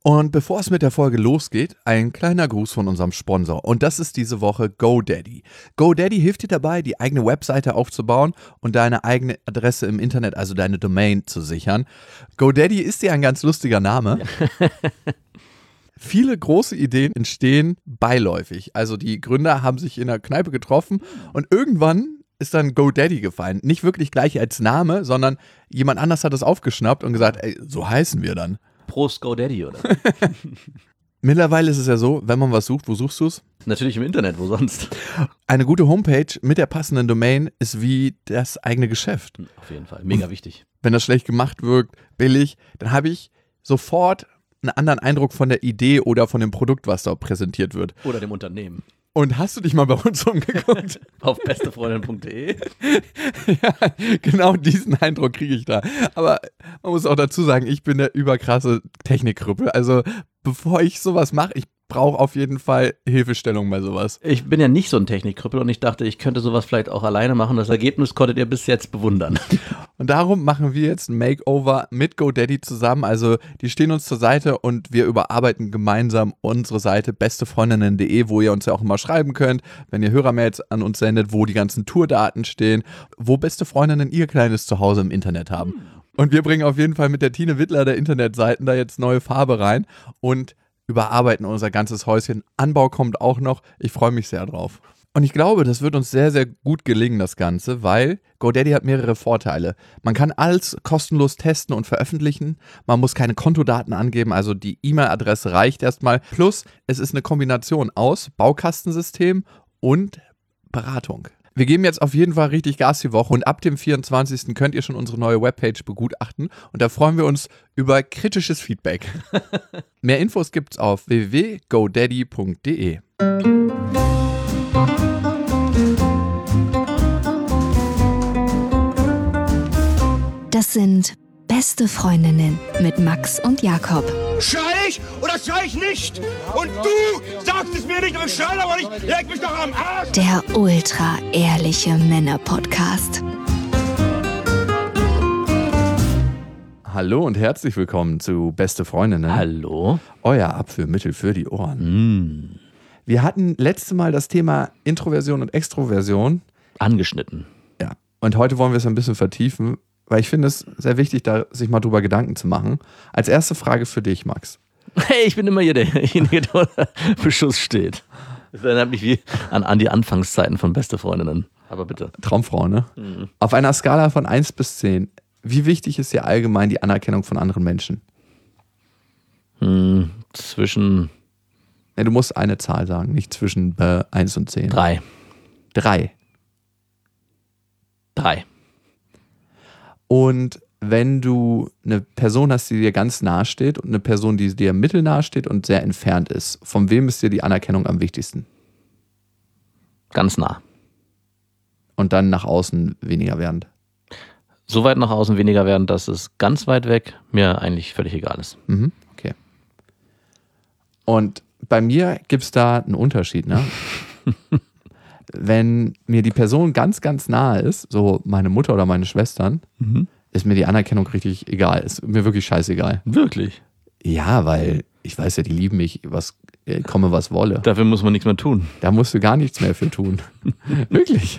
Und bevor es mit der Folge losgeht, ein kleiner Gruß von unserem Sponsor. Und das ist diese Woche GoDaddy. GoDaddy hilft dir dabei, die eigene Webseite aufzubauen und deine eigene Adresse im Internet, also deine Domain, zu sichern. GoDaddy ist ja ein ganz lustiger Name. Ja. Viele große Ideen entstehen beiläufig. Also die Gründer haben sich in einer Kneipe getroffen und irgendwann ist dann GoDaddy gefallen. Nicht wirklich gleich als Name, sondern jemand anders hat es aufgeschnappt und gesagt, ey, so heißen wir dann. Prost GoDaddy, oder? Mittlerweile ist es ja so, wenn man was sucht, wo suchst du es? Natürlich im Internet, wo sonst? Eine gute Homepage mit der passenden Domain ist wie das eigene Geschäft. Auf jeden Fall, mega wichtig. Wenn das schlecht gemacht wirkt, billig, dann habe ich sofort einen anderen Eindruck von der Idee oder von dem Produkt, was dort präsentiert wird. Oder dem Unternehmen. Und hast du dich mal bei uns umgeguckt? Auf bestefreundin.de? Ja, genau diesen Eindruck kriege ich da. Aber man muss auch dazu sagen, ich bin der überkrasse Technikkrüppel. Also bevor ich sowas mache, ich brauche auf jeden Fall Hilfestellung bei sowas. Ich bin ja nicht so ein Technikkrüppel und ich dachte, ich könnte sowas vielleicht auch alleine machen. Das Ergebnis konntet ihr bis jetzt bewundern. Und darum machen wir jetzt ein Makeover mit GoDaddy zusammen. Also die stehen uns zur Seite und wir überarbeiten gemeinsam unsere Seite bestefreundinnen.de, wo ihr uns ja auch immer schreiben könnt, wenn ihr Hörermails an uns sendet, wo die ganzen Tourdaten stehen, wo beste Freundinnen ihr kleines Zuhause im Internet haben. Und wir bringen auf jeden Fall mit der Tine Wittler der Internetseiten da jetzt neue Farbe rein und überarbeiten unser ganzes Häuschen. Anbau kommt auch noch. Ich freue mich sehr drauf. Und ich glaube, das wird uns sehr, sehr gut gelingen, das Ganze, weil GoDaddy hat mehrere Vorteile. Man kann alles kostenlos testen und veröffentlichen. Man muss keine Kontodaten angeben, also die E-Mail-Adresse reicht erstmal. Plus, es ist eine Kombination aus Baukastensystem und Beratung. Wir geben jetzt auf jeden Fall richtig Gas die Woche und ab dem 24. könnt ihr schon unsere neue Webpage begutachten und da freuen wir uns über kritisches Feedback. Mehr Infos gibt's auf www.godaddy.de. Das sind Beste Freundinnen mit Max und Jakob. Schrei ich oder schrei ich nicht? Und du sagst es mir nicht, aber ich schrei aber nicht. Leg mich doch am Arsch. Der ultra-ehrliche Männer-Podcast. Hallo und herzlich willkommen zu Beste Freundinnen. Hallo. Euer Abführmittel für die Ohren. Wir hatten letztes Mal das Thema Introversion und Extroversion Angeschnitten. Ja. Und heute wollen wir es ein bisschen vertiefen, weil ich finde es sehr wichtig, da sich mal drüber Gedanken zu machen. Als erste Frage für dich, Max. Hey, ich bin immer hier derjenige, der für Schuss steht. Das erinnert mich wie an die Anfangszeiten von Beste Freundinnen. Aber bitte. Traumfrau, ne? Mhm. Auf einer Skala von 1 bis 10, wie wichtig ist dir allgemein die Anerkennung von anderen Menschen? Zwischen... Ne, du musst eine Zahl sagen, nicht zwischen 1 und 10. 3. 3. Und wenn du eine Person hast, die dir ganz nahe steht und eine Person, die dir mittelnahe steht und sehr entfernt ist, von wem ist dir die Anerkennung am wichtigsten? Ganz nah. Und dann nach außen weniger werdend? So weit nach außen weniger werden, dass es ganz weit weg mir eigentlich völlig egal ist. Okay. Und bei mir gibt es da einen Unterschied, ne? Wenn mir die Person ganz, ganz nahe ist, so meine Mutter oder meine Schwestern, ist mir die Anerkennung richtig egal. Ist mir wirklich scheißegal. Wirklich? Ja, weil ich weiß ja, die lieben mich, komme was wolle. Dafür muss man nichts mehr tun. Da musst du gar nichts mehr für tun. Wirklich.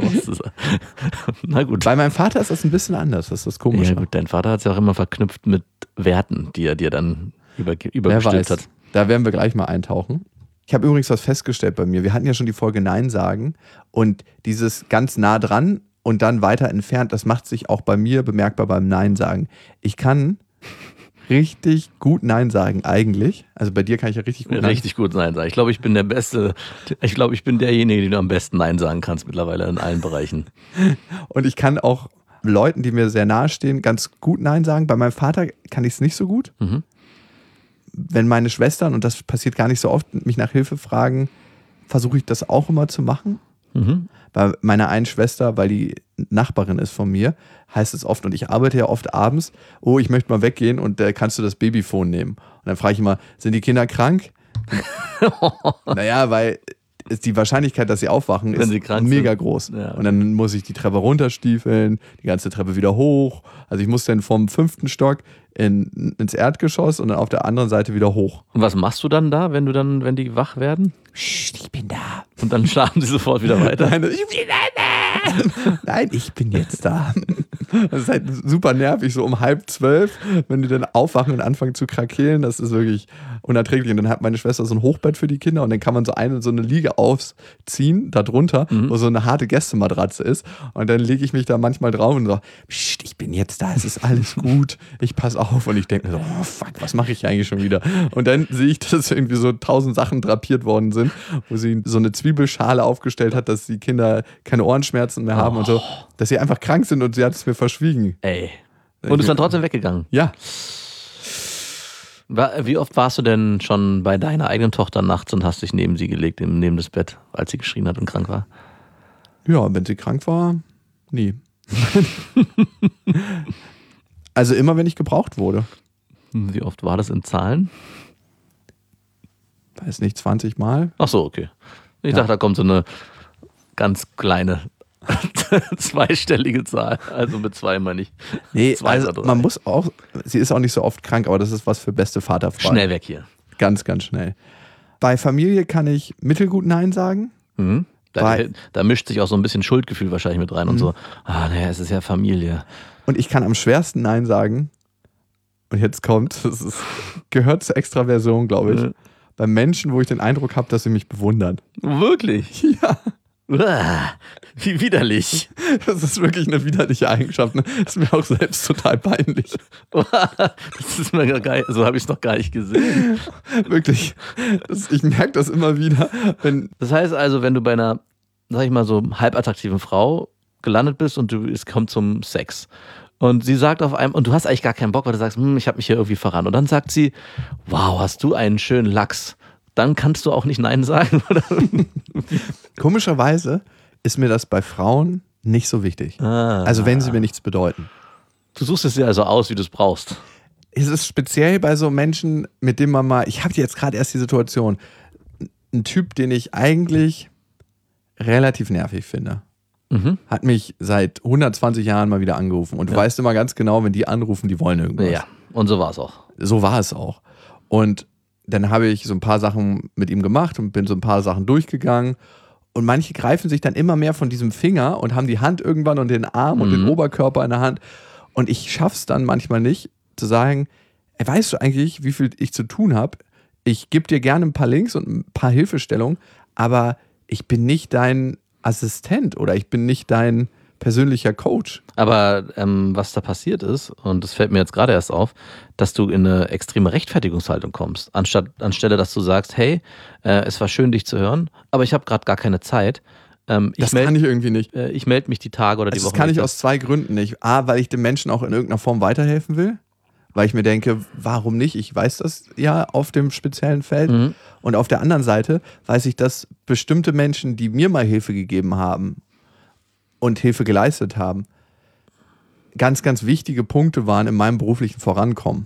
Na gut. Bei meinem Vater ist das ein bisschen anders. Das ist das Komische. Ja gut, dein Vater hat es ja auch immer verknüpft mit Werten, die er dir dann übergestülpt hat. Da werden wir gleich mal eintauchen. Ich habe übrigens was festgestellt bei mir. Wir hatten ja schon die Folge Nein sagen und dieses ganz nah dran und dann weiter entfernt, das macht sich auch bei mir bemerkbar beim Nein sagen. Ich kann richtig gut Nein sagen eigentlich. Also bei dir kann ich ja richtig gut Nein sagen. Ich glaube, ich bin der Beste. Ich glaube, ich bin derjenige, den du am besten Nein sagen kannst mittlerweile in allen Bereichen. Und ich kann auch Leuten, die mir sehr nahe stehen, ganz gut Nein sagen. Bei meinem Vater kann ich es nicht so gut. Wenn meine Schwestern, und das passiert gar nicht so oft, mich nach Hilfe fragen, versuche ich das auch immer zu machen. Bei meiner einen Schwester, weil die Nachbarin ist von mir, heißt es oft, und ich arbeite ja oft abends, oh, ich möchte mal weggehen und kannst du das Babyphone nehmen? Und dann frage ich immer, sind die Kinder krank? Naja, weil ist die Wahrscheinlichkeit, dass sie aufwachen, Wenn ist sie krank mega sind. groß. Ja. Und dann muss ich die Treppe runterstiefeln, die ganze Treppe wieder hoch. Also ich muss dann vom 5. Stock ins Erdgeschoss und dann auf der anderen Seite wieder hoch. Und was machst du dann da, wenn die wach werden? Psst, ich bin da. Und dann schlafen sie sofort wieder weiter. Nein, ich bin da. Nein, ich bin jetzt da. Das ist halt super nervig, so um 11:30, wenn die dann aufwachen und anfangen zu krakeelen, das ist wirklich unerträglich. Und dann hat meine Schwester so ein Hochbett für die Kinder und dann kann man so eine Liege aufziehen, da drunter, wo so eine harte Gästematratze ist. Und dann lege ich mich da manchmal drauf und so, Psst, ich bin jetzt da, es ist alles gut, ich passe auf. Und ich denke mir so, oh fuck, was mache ich eigentlich schon wieder? Und dann sehe ich, dass irgendwie so 1000 Sachen drapiert worden sind, wo sie so eine Zwiebelschale aufgestellt hat, dass die Kinder keine Ohrenschmerzen mehr haben und so, dass sie einfach krank sind und sie hat es mir verschwiegen. Ey. Und ist dann trotzdem weggegangen? Ja. Wie oft warst du denn schon bei deiner eigenen Tochter nachts und hast dich neben sie gelegt, neben das Bett, als sie geschrien hat und krank war? Ja, wenn sie krank war, nie. Also immer, wenn ich gebraucht wurde. Wie oft war das in Zahlen? Weiß nicht, 20 Mal. Ach so, okay. Ich dachte, da kommt so eine ganz kleine zweistellige Zahl. Also mit 2 meine ich. Nee, 2 also oder 3. man muss auch, sie ist auch nicht so oft krank, aber das ist was für beste Vaterfrau. Schnell weg hier. Ganz, ganz schnell. Bei Familie kann ich mittelgut Nein sagen. Mhm. Da mischt sich auch so ein bisschen Schuldgefühl wahrscheinlich mit rein und so. Naja, es ist ja Familie. Und ich kann am schwersten Nein sagen. Und jetzt kommt, gehört zur Extraversion, glaube ich. Bei Menschen, wo ich den Eindruck habe, dass sie mich bewundern. Wirklich? Ja. Wie widerlich. Das ist wirklich eine widerliche Eigenschaft. Ne? Das ist mir auch selbst total peinlich. Das ist mir gar geil. So habe ich es noch gar nicht gesehen. Wirklich. Ich merke das immer wieder. Das heißt also, wenn du bei einer, sag ich mal so, halbattraktiven Frau gelandet bist und es kommt zum Sex und sie sagt auf einmal, und du hast eigentlich gar keinen Bock, weil du sagst, ich habe mich hier irgendwie verrannt. Und dann sagt sie, wow, hast du einen schönen Lachs. Dann kannst du auch nicht Nein sagen, oder? Komischerweise ist mir das bei Frauen nicht so wichtig. Also wenn sie mir nichts bedeuten. Du suchst es dir also aus, wie du es brauchst. Es ist speziell bei so Menschen, mit denen man mal, ich habe jetzt gerade erst die Situation, ein Typ, den ich eigentlich relativ nervig finde, hat mich seit 120 Jahren mal wieder angerufen. Und du weißt immer ganz genau, wenn die anrufen, die wollen irgendwas. Ja, und so war es auch. So war es auch. Und dann habe ich so ein paar Sachen mit ihm gemacht und bin so ein paar Sachen durchgegangen. Und manche greifen sich dann immer mehr von diesem Finger und haben die Hand irgendwann und den Arm und den Oberkörper in der Hand. Und ich schaff's dann manchmal nicht, zu sagen, weißt du eigentlich, wie viel ich zu tun habe? Ich gebe dir gerne ein paar Links und ein paar Hilfestellungen, aber ich bin nicht dein Assistent oder ich bin nicht dein persönlicher Coach. Aber was da passiert ist, und das fällt mir jetzt gerade erst auf, dass du in eine extreme Rechtfertigungshaltung kommst. Anstelle, dass du sagst, hey, es war schön, dich zu hören, aber ich habe gerade gar keine Zeit. Das kann ich irgendwie nicht. Ich melde mich die Tage oder die Wochen. Das kann ich aus 2 Gründen nicht. A, weil ich dem Menschen auch in irgendeiner Form weiterhelfen will. Weil ich mir denke, warum nicht? Ich weiß das ja auf dem speziellen Feld. Und auf der anderen Seite weiß ich, dass bestimmte Menschen, die mir mal Hilfe gegeben haben und Hilfe geleistet haben, ganz, ganz wichtige Punkte waren in meinem beruflichen Vorankommen.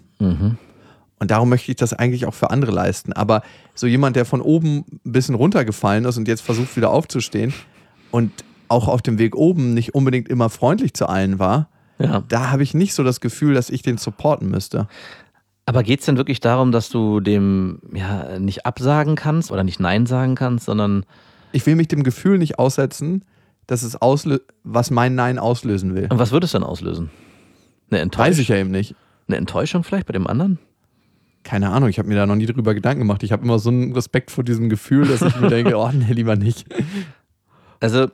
Und darum möchte ich das eigentlich auch für andere leisten. Aber so jemand, der von oben ein bisschen runtergefallen ist und jetzt versucht wieder aufzustehen und auch auf dem Weg oben nicht unbedingt immer freundlich zu allen war, da habe ich nicht so das Gefühl, dass ich den supporten müsste. Aber geht es denn wirklich darum, dass du dem nicht absagen kannst oder nicht Nein sagen kannst, sondern... Ich will mich dem Gefühl nicht aussetzen, dass es was mein Nein auslösen will. Und was würde es dann auslösen? Eine Enttäuschung? Weiß ich ja eben nicht. Eine Enttäuschung vielleicht bei dem anderen? Keine Ahnung, ich habe mir da noch nie drüber Gedanken gemacht. Ich habe immer so einen Respekt vor diesem Gefühl, dass ich mir denke, oh nee, lieber nicht. Also,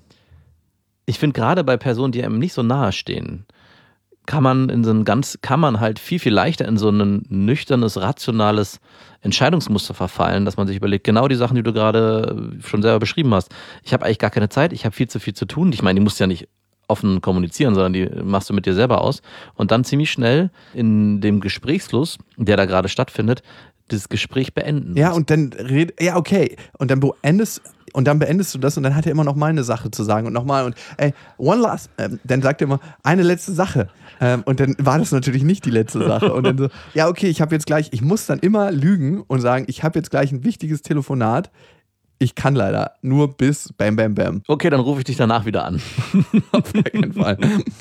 ich finde gerade bei Personen, die einem nicht so nahe stehen, kann man halt viel, viel leichter in so ein nüchternes, rationales Entscheidungsmuster verfallen, dass man sich überlegt, genau die Sachen, die du gerade schon selber beschrieben hast. Ich habe eigentlich gar keine Zeit, ich habe viel zu viel zu tun. Ich meine, die musst ja nicht offen kommunizieren, sondern die machst du mit dir selber aus. Und dann ziemlich schnell in dem Gesprächsfluss, der da gerade stattfindet, das Gespräch beenden. Ja, und dann okay. Und dann beendest du das und dann hat er immer noch mal eine Sache zu sagen und nochmal und dann sagt er immer, eine letzte Sache. Und dann war das natürlich nicht die letzte Sache. Und dann so, ich muss dann immer lügen und sagen, ich habe jetzt gleich ein wichtiges Telefonat, ich kann leider nur bis Bam Bam Bam. Okay, dann rufe ich dich danach wieder an. Auf gar keinen Fall.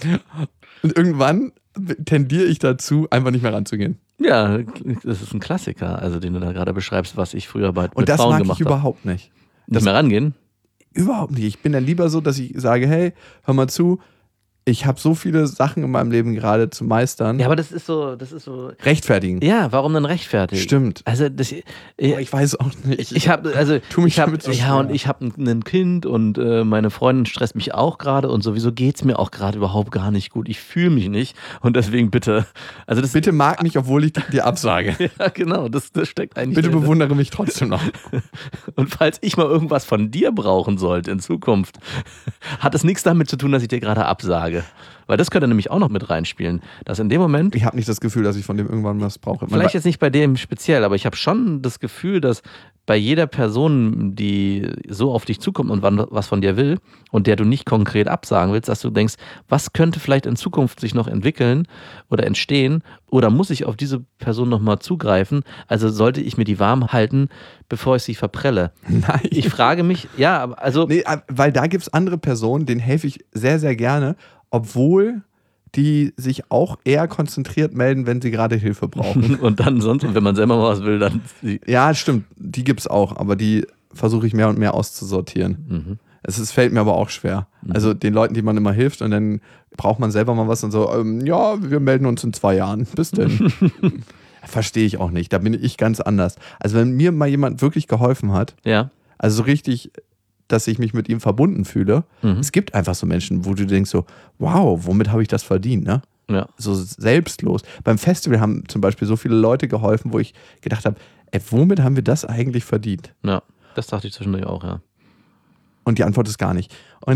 Und irgendwann tendiere ich dazu, einfach nicht mehr ranzugehen. Ja, das ist ein Klassiker, also den du da gerade beschreibst, was ich früher mit Und das Frauen mag gemacht ich habe. überhaupt nicht. Nicht mehr rangehen? Überhaupt nicht. Ich bin dann lieber so, dass ich sage, hey, hör mal zu, ich habe so viele Sachen in meinem Leben gerade zu meistern. Ja, aber das ist so. Rechtfertigen. Ja, warum denn rechtfertigen? Stimmt. Also Aber ich weiß auch nicht. ich habe tu mich damit so schwer. und ich habe ein Kind und meine Freundin stresst mich auch gerade und sowieso geht's mir auch gerade überhaupt gar nicht gut. Ich fühle mich nicht und deswegen bitte. Also das Bitte mag mich, obwohl ich dir absage. Ja, genau, das steckt eigentlich. Bitte dahinter. bewundere mich trotzdem noch. Und falls ich mal irgendwas von dir brauchen sollte in Zukunft, hat es nichts damit zu tun, dass ich dir gerade absage. Weil das könnte nämlich auch noch mit reinspielen, dass in dem Moment, Ich habe nicht das Gefühl, dass ich von dem irgendwann was brauche. vielleicht jetzt nicht bei dem speziell, aber ich habe schon das Gefühl, dass bei jeder Person, die so auf dich zukommt und was von dir will und der du nicht konkret absagen willst, dass du denkst, was könnte vielleicht in Zukunft sich noch entwickeln oder entstehen oder muss ich auf diese Person nochmal zugreifen? Also sollte ich mir die warm halten, bevor ich sie verprelle? Nein. Ich frage mich, ja, also Nee, weil da gibt es andere Personen, denen helfe ich sehr, sehr gerne, obwohl die sich auch eher konzentriert melden, wenn sie gerade Hilfe brauchen. und dann sonst, und wenn man selber mal was will, dann Ja, stimmt, die gibt es auch, aber die versuche ich mehr und mehr auszusortieren. Es fällt mir aber auch schwer. Also den Leuten, die man immer hilft und dann braucht man selber mal was und so, ja, wir melden uns in 2 Jahren. Bis denn. Verstehe ich auch nicht, da bin ich ganz anders. Also wenn mir mal jemand wirklich geholfen hat, ja. also so richtig, dass ich mich mit ihm verbunden fühle. Es gibt einfach so Menschen, wo du denkst so, wow, womit habe ich das verdient, ne? Ja. So selbstlos. Beim Festival haben zum Beispiel so viele Leute geholfen, wo ich gedacht habe, womit haben wir das eigentlich verdient? Ja, das dachte ich zwischendurch auch, ja. Und die Antwort ist gar nicht.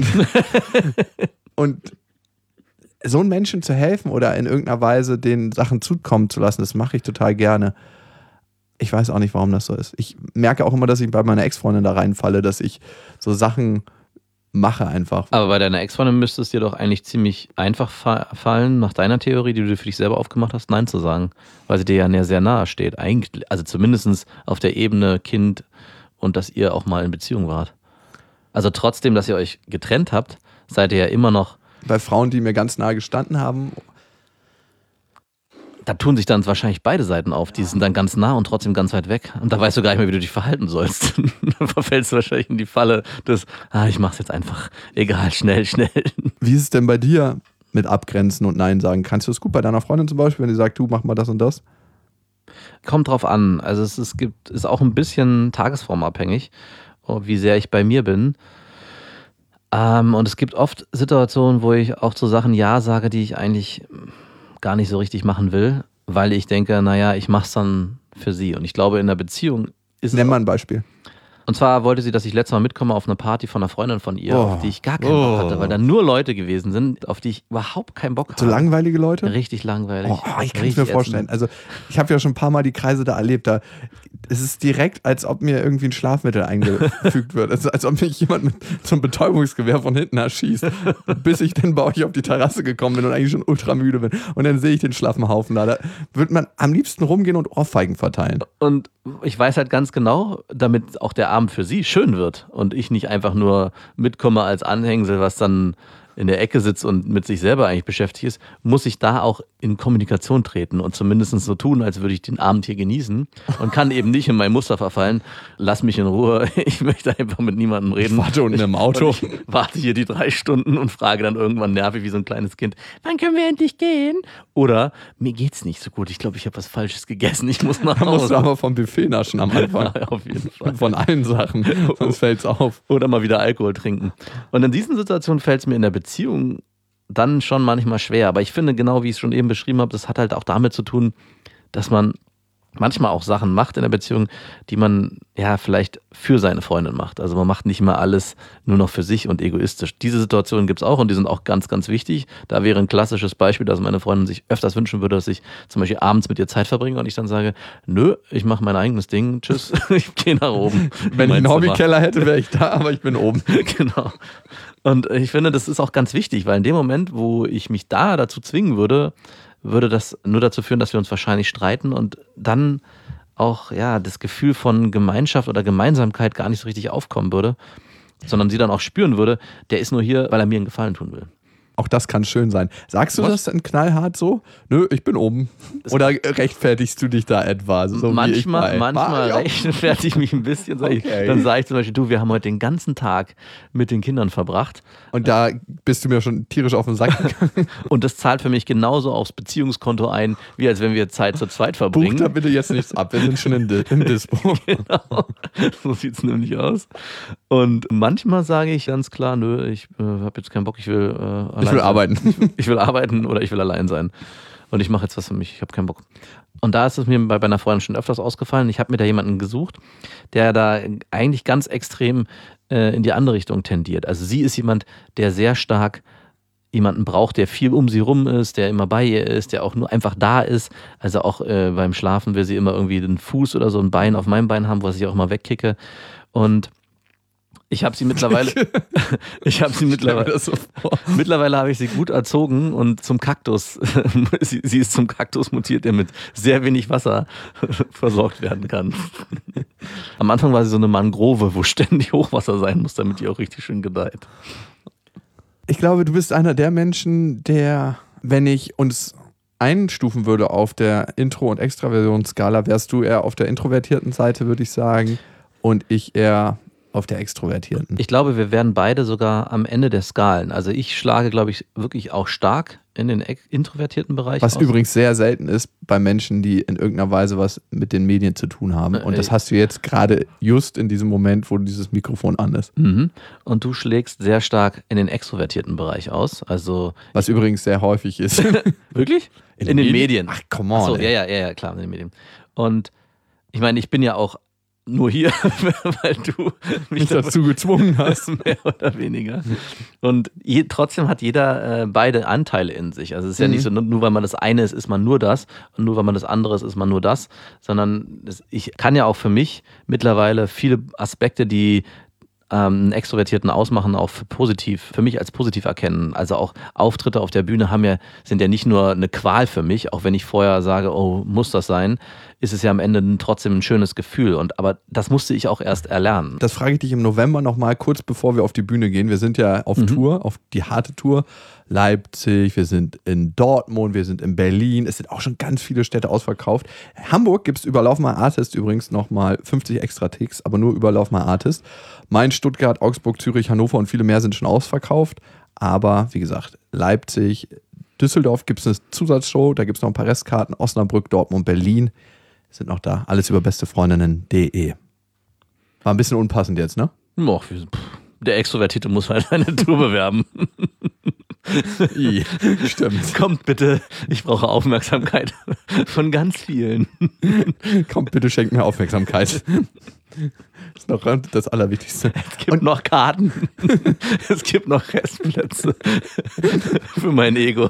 Und so einen Menschen zu helfen oder in irgendeiner Weise den Sachen zukommen zu lassen, das mache ich total gerne. Ich weiß auch nicht, warum das so ist. Ich merke auch immer, dass ich bei meiner Ex-Freundin da reinfalle, dass ich so Sachen mache einfach. Aber bei deiner Ex-Freundin müsste es dir doch eigentlich ziemlich einfach fallen, nach deiner Theorie, die du für dich selber aufgemacht hast, Nein zu sagen. Weil sie dir ja sehr nahe steht. Eigentlich, also zumindest auf der Ebene Kind und dass ihr auch mal in Beziehung wart. Also trotzdem, dass ihr euch getrennt habt, seid ihr ja immer noch. Bei Frauen, die mir ganz nahe gestanden haben. Da tun sich dann wahrscheinlich beide Seiten auf. Die sind dann ganz nah und trotzdem ganz weit weg. Und da weißt du gar nicht mehr, wie du dich verhalten sollst. Dann verfällst du wahrscheinlich in die Falle des, ich mach's jetzt einfach, egal, schnell. Wie ist es denn bei dir mit Abgrenzen und Nein sagen? Kannst du es gut bei deiner Freundin zum Beispiel, wenn die sagt, du mach mal das und das? Kommt drauf an. Also es ist auch ein bisschen tagesformabhängig, wie sehr ich bei mir bin. Und es gibt oft Situationen, wo ich auch zu Sachen Ja sage, die ich eigentlich gar nicht so richtig machen will, weil ich denke, naja, ich mach's dann für sie. Und ich glaube, in der Beziehung ist Nenn mal ein Beispiel. Und zwar wollte sie, dass ich letztes Mal mitkomme auf eine Party von einer Freundin von ihr, auf die ich gar keinen Bock hatte, weil da nur Leute gewesen sind, auf die ich überhaupt keinen Bock hatte. So langweilige Leute? Richtig langweilig. Ich kann es mir vorstellen. Also ich habe ja schon ein paar Mal die Kreise da erlebt. Es ist direkt, als ob mir irgendwie ein Schlafmittel eingefügt wird. Also, als ob mich jemand mit so einem Betäubungsgewehr von hinten erschießt, bis ich dann bei euch auf die Terrasse gekommen bin und eigentlich schon ultra müde bin. Und dann sehe ich den schlaffen Haufen da. Da wird man am liebsten rumgehen und Ohrfeigen verteilen. Und ich weiß halt ganz genau, damit auch der Abend für sie schön wird und ich nicht einfach nur mitkomme als Anhängsel, was dann in der Ecke sitzt und mit sich selber eigentlich beschäftigt ist, muss ich da auch in Kommunikation treten und zumindest so tun, als würde ich den Abend hier genießen und kann eben nicht in mein Muster verfallen. Lass mich in Ruhe, ich möchte einfach mit niemandem reden. Ich warte unten im Auto. Ich warte hier die 3 Stunden und frage dann irgendwann nervig wie so ein kleines Kind, wann können wir endlich gehen? Oder, mir geht's nicht so gut, ich glaube, ich habe was Falsches gegessen, ich muss nach Da musst Hause. du aber vom Buffet naschen am Anfang. Ja, auf jeden Fall. Von allen Sachen, sonst fällt's auf. Oder mal wieder Alkohol trinken. Und in diesen Situationen fällt es mir in der Beziehung dann schon manchmal schwer. Aber ich finde, genau wie ich es schon eben beschrieben habe, das hat halt auch damit zu tun, dass man manchmal auch Sachen macht in der Beziehung, die man ja vielleicht für seine Freundin macht. Also man macht nicht immer alles nur noch für sich und egoistisch. Diese Situationen gibt es auch und die sind auch ganz, ganz wichtig. Da wäre ein klassisches Beispiel, dass meine Freundin sich öfters wünschen würde, dass ich zum Beispiel abends mit ihr Zeit verbringe und ich dann sage, nö, ich mache mein eigenes Ding, tschüss, ich gehe nach oben. Wenn ich einen Hobbykeller hätte, wäre ich da, aber ich bin oben. Genau. Und ich finde, das ist auch ganz wichtig, weil in dem Moment, wo ich mich dazu zwingen würde das nur dazu führen, dass wir uns wahrscheinlich streiten und dann auch das Gefühl von Gemeinschaft oder Gemeinsamkeit gar nicht so richtig aufkommen würde, sondern sie dann auch spüren würde, der ist nur hier, weil er mir einen Gefallen tun will. Auch das kann schön sein. Sagst du das dann knallhart so? Nö, ich bin oben. Oder rechtfertigst du dich da etwa? So manchmal rechtfertige ich mich ein bisschen. Dann sage ich zum Beispiel, du, wir haben heute den ganzen Tag mit den Kindern verbracht. Und da bist du mir schon tierisch auf den Sack gegangen. Und das zahlt für mich genauso aufs Beziehungskonto ein, wie als wenn wir Zeit zu zweit verbringen. Buch da bitte jetzt nichts ab, wir sind schon im Dispo. Genau, so sieht es nämlich aus. Und manchmal sage ich ganz klar, nö, ich habe jetzt keinen Bock, ich will arbeiten. Ich will arbeiten oder ich will allein sein. Und ich mache jetzt was für mich, ich habe keinen Bock. Und da ist es mir bei einer Freundin schon öfters ausgefallen. Ich habe mir da jemanden gesucht, der da eigentlich ganz extrem in die andere Richtung tendiert. Also sie ist jemand, der sehr stark jemanden braucht, der viel um sie rum ist, der immer bei ihr ist, der auch nur einfach da ist. Also auch beim Schlafen will sie immer irgendwie den Fuß oder so ein Bein auf meinem Bein haben, was ich auch immer wegkicke. Und ich habe sie mittlerweile, mittlerweile habe ich sie gut erzogen und zum Kaktus, sie ist zum Kaktus mutiert, der mit sehr wenig Wasser versorgt werden kann. Am Anfang war sie so eine Mangrove, wo ständig Hochwasser sein muss, damit die auch richtig schön gedeiht. Ich glaube, du bist einer der Menschen, der, wenn ich uns einstufen würde auf der Intro- und Extraversion-Skala, wärst du eher auf der introvertierten Seite, würde ich sagen, und ich eher auf der extrovertierten. Ich glaube, wir werden beide sogar am Ende der Skalen. Also ich schlage, glaube ich, wirklich auch stark in den introvertierten Bereich Was übrigens sehr selten ist bei Menschen, die in irgendeiner Weise was mit den Medien zu tun haben. Und das hast du jetzt gerade just in diesem Moment, wo dieses Mikrofon an ist. Mhm. Und du schlägst sehr stark in den extrovertierten Bereich aus. Also was übrigens sehr häufig ist. Wirklich? In den Medien. Ach, come on. Achso, ja, klar, in den Medien. Und ich meine, ich bin ja auch nur hier, weil du mich dazu gezwungen hast. Mehr oder weniger. Und trotzdem hat jeder beide Anteile in sich. Also es ist ja nicht so, nur weil man das eine ist, ist man nur das. Und nur weil man das andere ist, ist man nur das. Sondern ich kann ja auch für mich mittlerweile viele Aspekte, die einen Extrovertierten ausmachen, auch für mich als positiv erkennen. Also auch Auftritte auf der Bühne sind ja nicht nur eine Qual für mich, auch wenn ich vorher sage, oh, muss das sein, ist es ja am Ende trotzdem ein schönes Gefühl. Aber das musste ich auch erst erlernen. Das frage ich dich im November nochmal, kurz bevor wir auf die Bühne gehen. Wir sind ja auf Tour, auf die harte Tour. Leipzig, wir sind in Dortmund, wir sind in Berlin. Es sind auch schon ganz viele Städte ausverkauft. In Hamburg gibt es über Lauf My Artist übrigens nochmal 50 extra Ticks, aber nur über Lauf My Artist. Mainz, Stuttgart, Augsburg, Zürich, Hannover und viele mehr sind schon ausverkauft. Aber wie gesagt, Leipzig, Düsseldorf gibt es eine Zusatzshow, da gibt es noch ein paar Restkarten. Osnabrück, Dortmund, Berlin sind noch da. Alles über bestefreundinnen.de. War ein bisschen unpassend jetzt, ne? Och, der Extrovertierte muss halt eine Tour bewerben. Stimmt. Kommt bitte, ich brauche Aufmerksamkeit von ganz vielen. Kommt bitte, schenkt mir Aufmerksamkeit. Das ist noch das Allerwichtigste. Es gibt noch Karten. Es gibt noch Restplätze für mein Ego.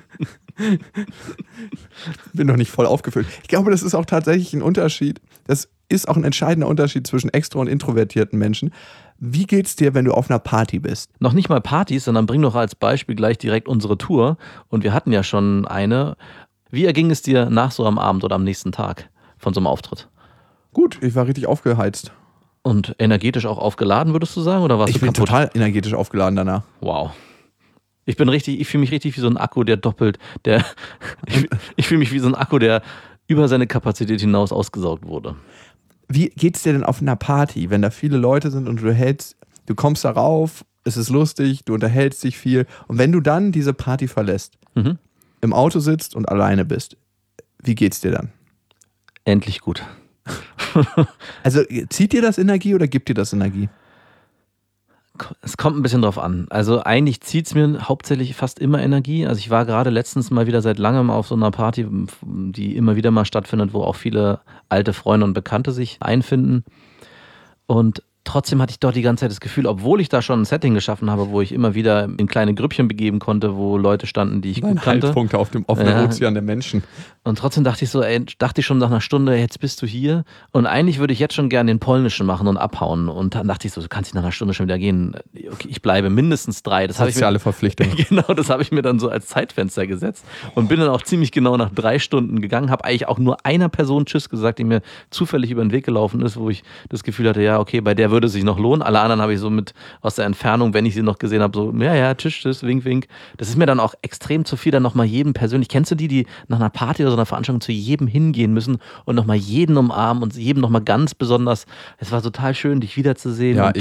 Bin noch nicht voll aufgefüllt. Ich glaube, das ist auch tatsächlich ein Unterschied. Das ist auch ein entscheidender Unterschied zwischen extro- und introvertierten Menschen. Wie geht's dir, wenn du auf einer Party bist? Noch nicht mal Partys, sondern bring doch als Beispiel gleich direkt unsere Tour. Und wir hatten ja schon eine. Wie erging es dir nach so am Abend oder am nächsten Tag von so einem Auftritt? Gut, ich war richtig aufgeheizt. Und energetisch auch aufgeladen, würdest du sagen? Oder warst du kaputt? Ich bin total energetisch aufgeladen danach. Wow. Ich fühle mich richtig wie so ein Akku, der doppelt, ich fühle mich wie so ein Akku, der über seine Kapazität hinaus ausgesaugt wurde. Wie geht's dir denn auf einer Party, wenn da viele Leute sind und du kommst da rauf, es ist lustig, du unterhältst dich viel und wenn du dann diese Party verlässt, im Auto sitzt und alleine bist, wie geht's dir dann? Endlich gut. Also zieht dir das Energie oder gibt dir das Energie? Es kommt ein bisschen drauf an. Also eigentlich zieht es mir hauptsächlich fast immer Energie. Also ich war gerade letztens mal wieder seit langem auf so einer Party, die immer wieder mal stattfindet, wo auch viele alte Freunde und Bekannte sich einfinden. Und trotzdem hatte ich dort die ganze Zeit das Gefühl, obwohl ich da schon ein Setting geschaffen habe, wo ich immer wieder in kleine Grüppchen begeben konnte, wo Leute standen, die ich gut kannte. Haltpunkte auf dem offenen Ozean der Menschen. Und trotzdem dachte ich schon nach einer Stunde, jetzt bist du hier. Und eigentlich würde ich jetzt schon gerne den polnischen machen und abhauen. Und dann dachte ich so, du kannst nicht nach einer Stunde schon wieder gehen. Okay, ich bleibe mindestens 3. Soziale Verpflichtung. Genau, das habe ich mir dann so als Zeitfenster gesetzt. Und bin dann auch ziemlich genau nach 3 Stunden gegangen. Habe eigentlich auch nur einer Person Tschüss gesagt, die mir zufällig über den Weg gelaufen ist, wo ich das Gefühl hatte, ja, okay, bei der würde es sich noch lohnen. Alle anderen habe ich so mit aus der Entfernung, wenn ich sie noch gesehen habe, so, ja, tschüss, wink, wink. Das ist mir dann auch extrem zu viel, dann nochmal jedem persönlich. Kennst du die nach einer Party oder so einer Veranstaltung zu jedem hingehen müssen und nochmal jeden umarmen und jedem nochmal ganz besonders. Es war total schön, dich wiederzusehen. Ja,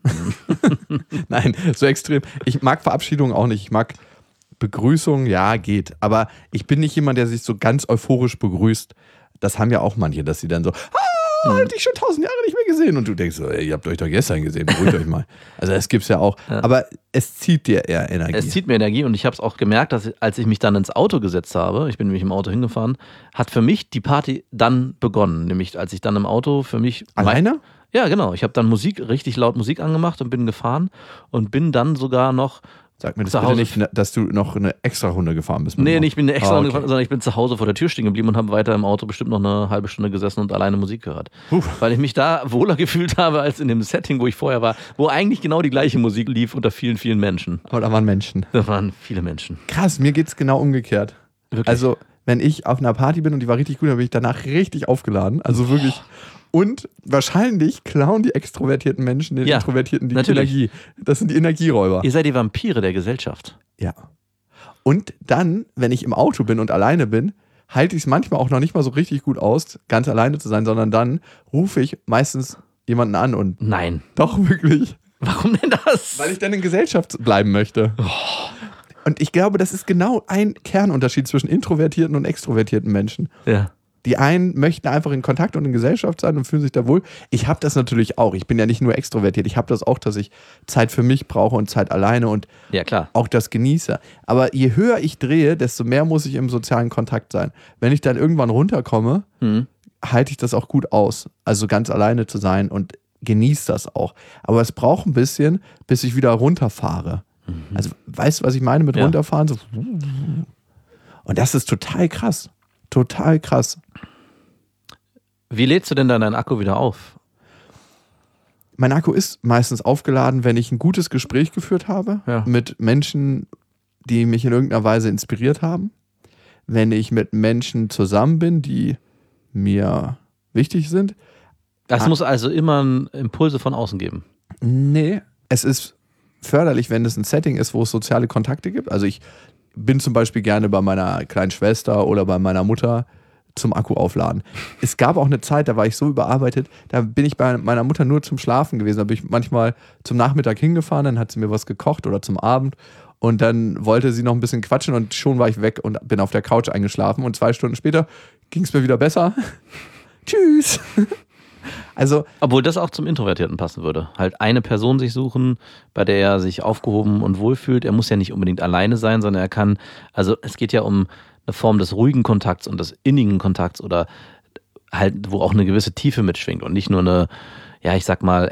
Nein, so extrem. Ich mag Verabschiedungen auch nicht. Ich mag Begrüßungen, ja, geht. Aber ich bin nicht jemand, der sich so ganz euphorisch begrüßt. Das haben ja auch manche, dass sie dann so, dich schon 1000 Jahre nicht mehr gesehen. Und du denkst so, ey, ihr habt euch doch gestern gesehen, beruhigt euch mal. Also das gibt's ja auch. Ja. Aber es zieht dir eher Energie. Es zieht mir Energie und ich habe es auch gemerkt, dass als ich mich dann ins Auto gesetzt habe, ich bin nämlich im Auto hingefahren, hat für mich die Party dann begonnen. Nämlich als ich dann im Auto für mich... Alleine? Ja, genau. Ich habe dann richtig laut Musik angemacht und bin gefahren und bin dann sogar noch... Sag mir das bitte nicht, dass du noch eine extra Runde gefahren bist. Nee, nicht eine extra Runde gefahren, sondern ich bin zu Hause vor der Tür stehen geblieben und habe weiter im Auto bestimmt noch eine halbe Stunde gesessen und alleine Musik gehört. Weil ich mich da wohler gefühlt habe als in dem Setting, wo ich vorher war, wo eigentlich genau die gleiche Musik lief unter vielen, vielen Menschen. Aber da waren Menschen. Da waren viele Menschen. Krass, mir geht's genau umgekehrt. Wirklich? Also, wenn ich auf einer Party bin und die war richtig gut, dann bin ich danach richtig aufgeladen. Also wirklich... Und wahrscheinlich klauen die extrovertierten Menschen den Introvertierten die Energie. Das sind die Energieräuber. Ihr seid die Vampire der Gesellschaft. Ja. Und dann, wenn ich im Auto bin und alleine bin, halte ich es manchmal auch noch nicht mal so richtig gut aus, ganz alleine zu sein, sondern dann rufe ich meistens jemanden an und... Nein. Doch, wirklich. Warum denn das? Weil ich dann in Gesellschaft bleiben möchte. Und ich glaube, das ist genau ein Kernunterschied zwischen introvertierten und extrovertierten Menschen. Ja. Die einen möchten einfach in Kontakt und in Gesellschaft sein und fühlen sich da wohl. Ich habe das natürlich auch. Ich bin ja nicht nur extrovertiert. Ich habe das auch, dass ich Zeit für mich brauche und Zeit alleine und auch das genieße. Aber je höher ich drehe, desto mehr muss ich im sozialen Kontakt sein. Wenn ich dann irgendwann runterkomme, halte ich das auch gut aus. Also ganz alleine zu sein und genieße das auch. Aber es braucht ein bisschen, bis ich wieder runterfahre. Also weißt du, was ich meine mit runterfahren? So. Und das ist total krass. Total krass. Wie lädst du denn dann deinen Akku wieder auf? Mein Akku ist meistens aufgeladen, wenn ich ein gutes Gespräch geführt habe mit Menschen, die mich in irgendeiner Weise inspiriert haben. Wenn ich mit Menschen zusammen bin, die mir wichtig sind. Das muss also immer Impulse von außen geben? Nee, es ist förderlich, wenn es ein Setting ist, wo es soziale Kontakte gibt. Also ich bin zum Beispiel gerne bei meiner kleinen Schwester oder bei meiner Mutter zum Akku aufladen. Es gab auch eine Zeit, da war ich so überarbeitet, da bin ich bei meiner Mutter nur zum Schlafen gewesen. Da bin ich manchmal zum Nachmittag hingefahren, dann hat sie mir was gekocht oder zum Abend und dann wollte sie noch ein bisschen quatschen und schon war ich weg und bin auf der Couch eingeschlafen und 2 Stunden später ging es mir wieder besser. Tschüss. Also, obwohl das auch zum Introvertierten passen würde. Halt eine Person sich suchen, bei der er sich aufgehoben und wohlfühlt. Er muss ja nicht unbedingt alleine sein, sondern er kann, also es geht ja um eine Form des ruhigen Kontakts und des innigen Kontakts oder halt, wo auch eine gewisse Tiefe mitschwingt und nicht nur eine, ja, ich sag mal,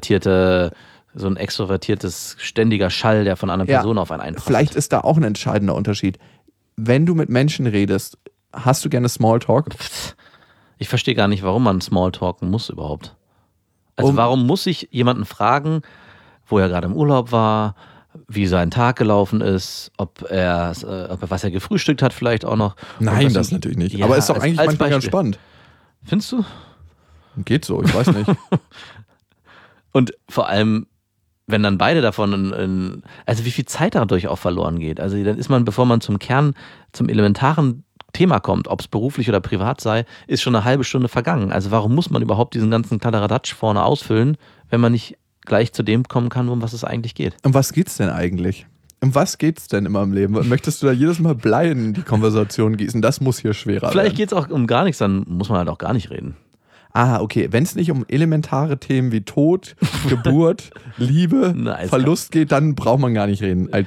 so ein extrovertiertes, ständiger Schall, der von einer Person auf einen einprasselt. Vielleicht ist da auch ein entscheidender Unterschied. Wenn du mit Menschen redest, hast du gerne Smalltalk? Ich verstehe gar nicht, warum man Smalltalken muss überhaupt. Also warum muss ich jemanden fragen, wo er gerade im Urlaub war, wie sein Tag gelaufen ist, ob er was er gefrühstückt hat vielleicht auch noch. Nein, das natürlich nicht. Ja, aber ist doch eigentlich manchmal ganz spannend. Findest du? Geht so, ich weiß nicht. Und vor allem, wenn dann beide davon, also wie viel Zeit dadurch auch verloren geht. Also dann ist man, bevor man zum elementaren Thema kommt, ob es beruflich oder privat sei, ist schon eine halbe Stunde vergangen. Also warum muss man überhaupt diesen ganzen Kladderadatsch vorne ausfüllen, wenn man nicht gleich zu dem kommen kann, um was es eigentlich geht? Um was geht's denn eigentlich? Um was geht's denn immer im Leben? Möchtest du da jedes Mal Blei in die Konversation gießen? Das muss hier schwerer werden. Vielleicht geht's auch um gar nichts, dann muss man halt auch gar nicht reden. Ah, okay. Wenn es nicht um elementare Themen wie Tod, Geburt, Liebe, Verlust geht, dann braucht man gar nicht reden.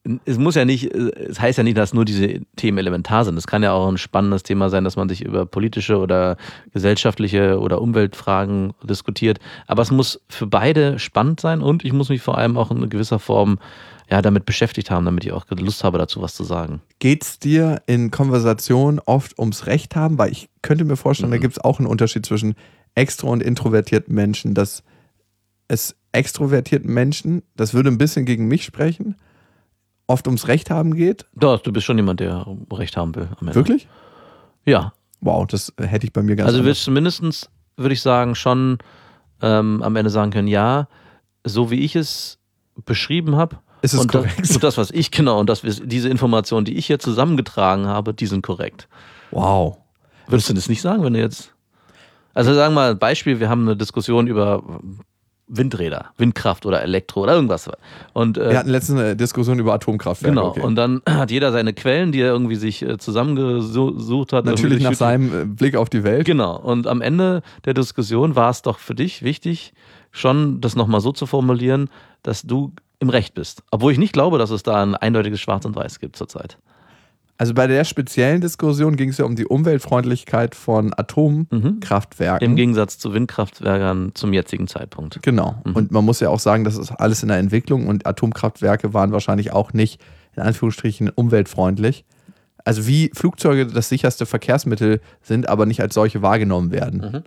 es muss ja nicht, es heißt ja nicht, dass nur diese Themen elementar sind. Es kann ja auch ein spannendes Thema sein, dass man sich über politische oder gesellschaftliche oder Umweltfragen diskutiert. Aber es muss für beide spannend sein und ich muss mich vor allem auch in gewisser Form damit beschäftigt haben, damit ich auch Lust habe, dazu was zu sagen. Geht's dir in Konversationen oft ums Recht haben? Weil ich könnte mir vorstellen, da gibt es auch einen Unterschied zwischen extro- und introvertierten Menschen, dass es extrovertierten Menschen, das würde ein bisschen gegen mich sprechen, oft ums Recht haben geht. Doch, du bist schon jemand, der Recht haben will am Ende. Wirklich? Ja. Wow, das hätte ich bei mir ganz Also anders. willst du mindestens, würde ich sagen, schon am Ende sagen können, ja, so wie ich es beschrieben habe, Ist es und korrekt? und das, was ich, genau, und diese Informationen, die ich hier zusammengetragen habe, die sind korrekt. Wow. Würdest du das nicht sagen, wenn du jetzt... Also sagen wir mal, Beispiel, wir haben eine Diskussion über Windräder, Windkraft oder Elektro oder irgendwas. Und, Wir hatten letztens eine Diskussion über Atomkraftwerke. genau, Okay. und dann hat jeder seine Quellen, die er irgendwie sich zusammengesucht hat. Natürlich Irgendwie nach seinem Blick auf die Welt. Genau, und am Ende der Diskussion war es doch für dich wichtig, schon das nochmal so zu formulieren, dass du im Recht bist. Obwohl ich nicht glaube, dass es da ein eindeutiges Schwarz und Weiß gibt zurzeit. Also bei der speziellen Diskussion ging es ja um die Umweltfreundlichkeit von Atomkraftwerken. Im Gegensatz zu Windkraftwerkern zum jetzigen Zeitpunkt. Genau. Und man muss ja auch sagen, das ist alles in der Entwicklung und Atomkraftwerke waren wahrscheinlich auch nicht, in Anführungsstrichen, umweltfreundlich. Also wie Flugzeuge das sicherste Verkehrsmittel sind, aber nicht als solche wahrgenommen werden.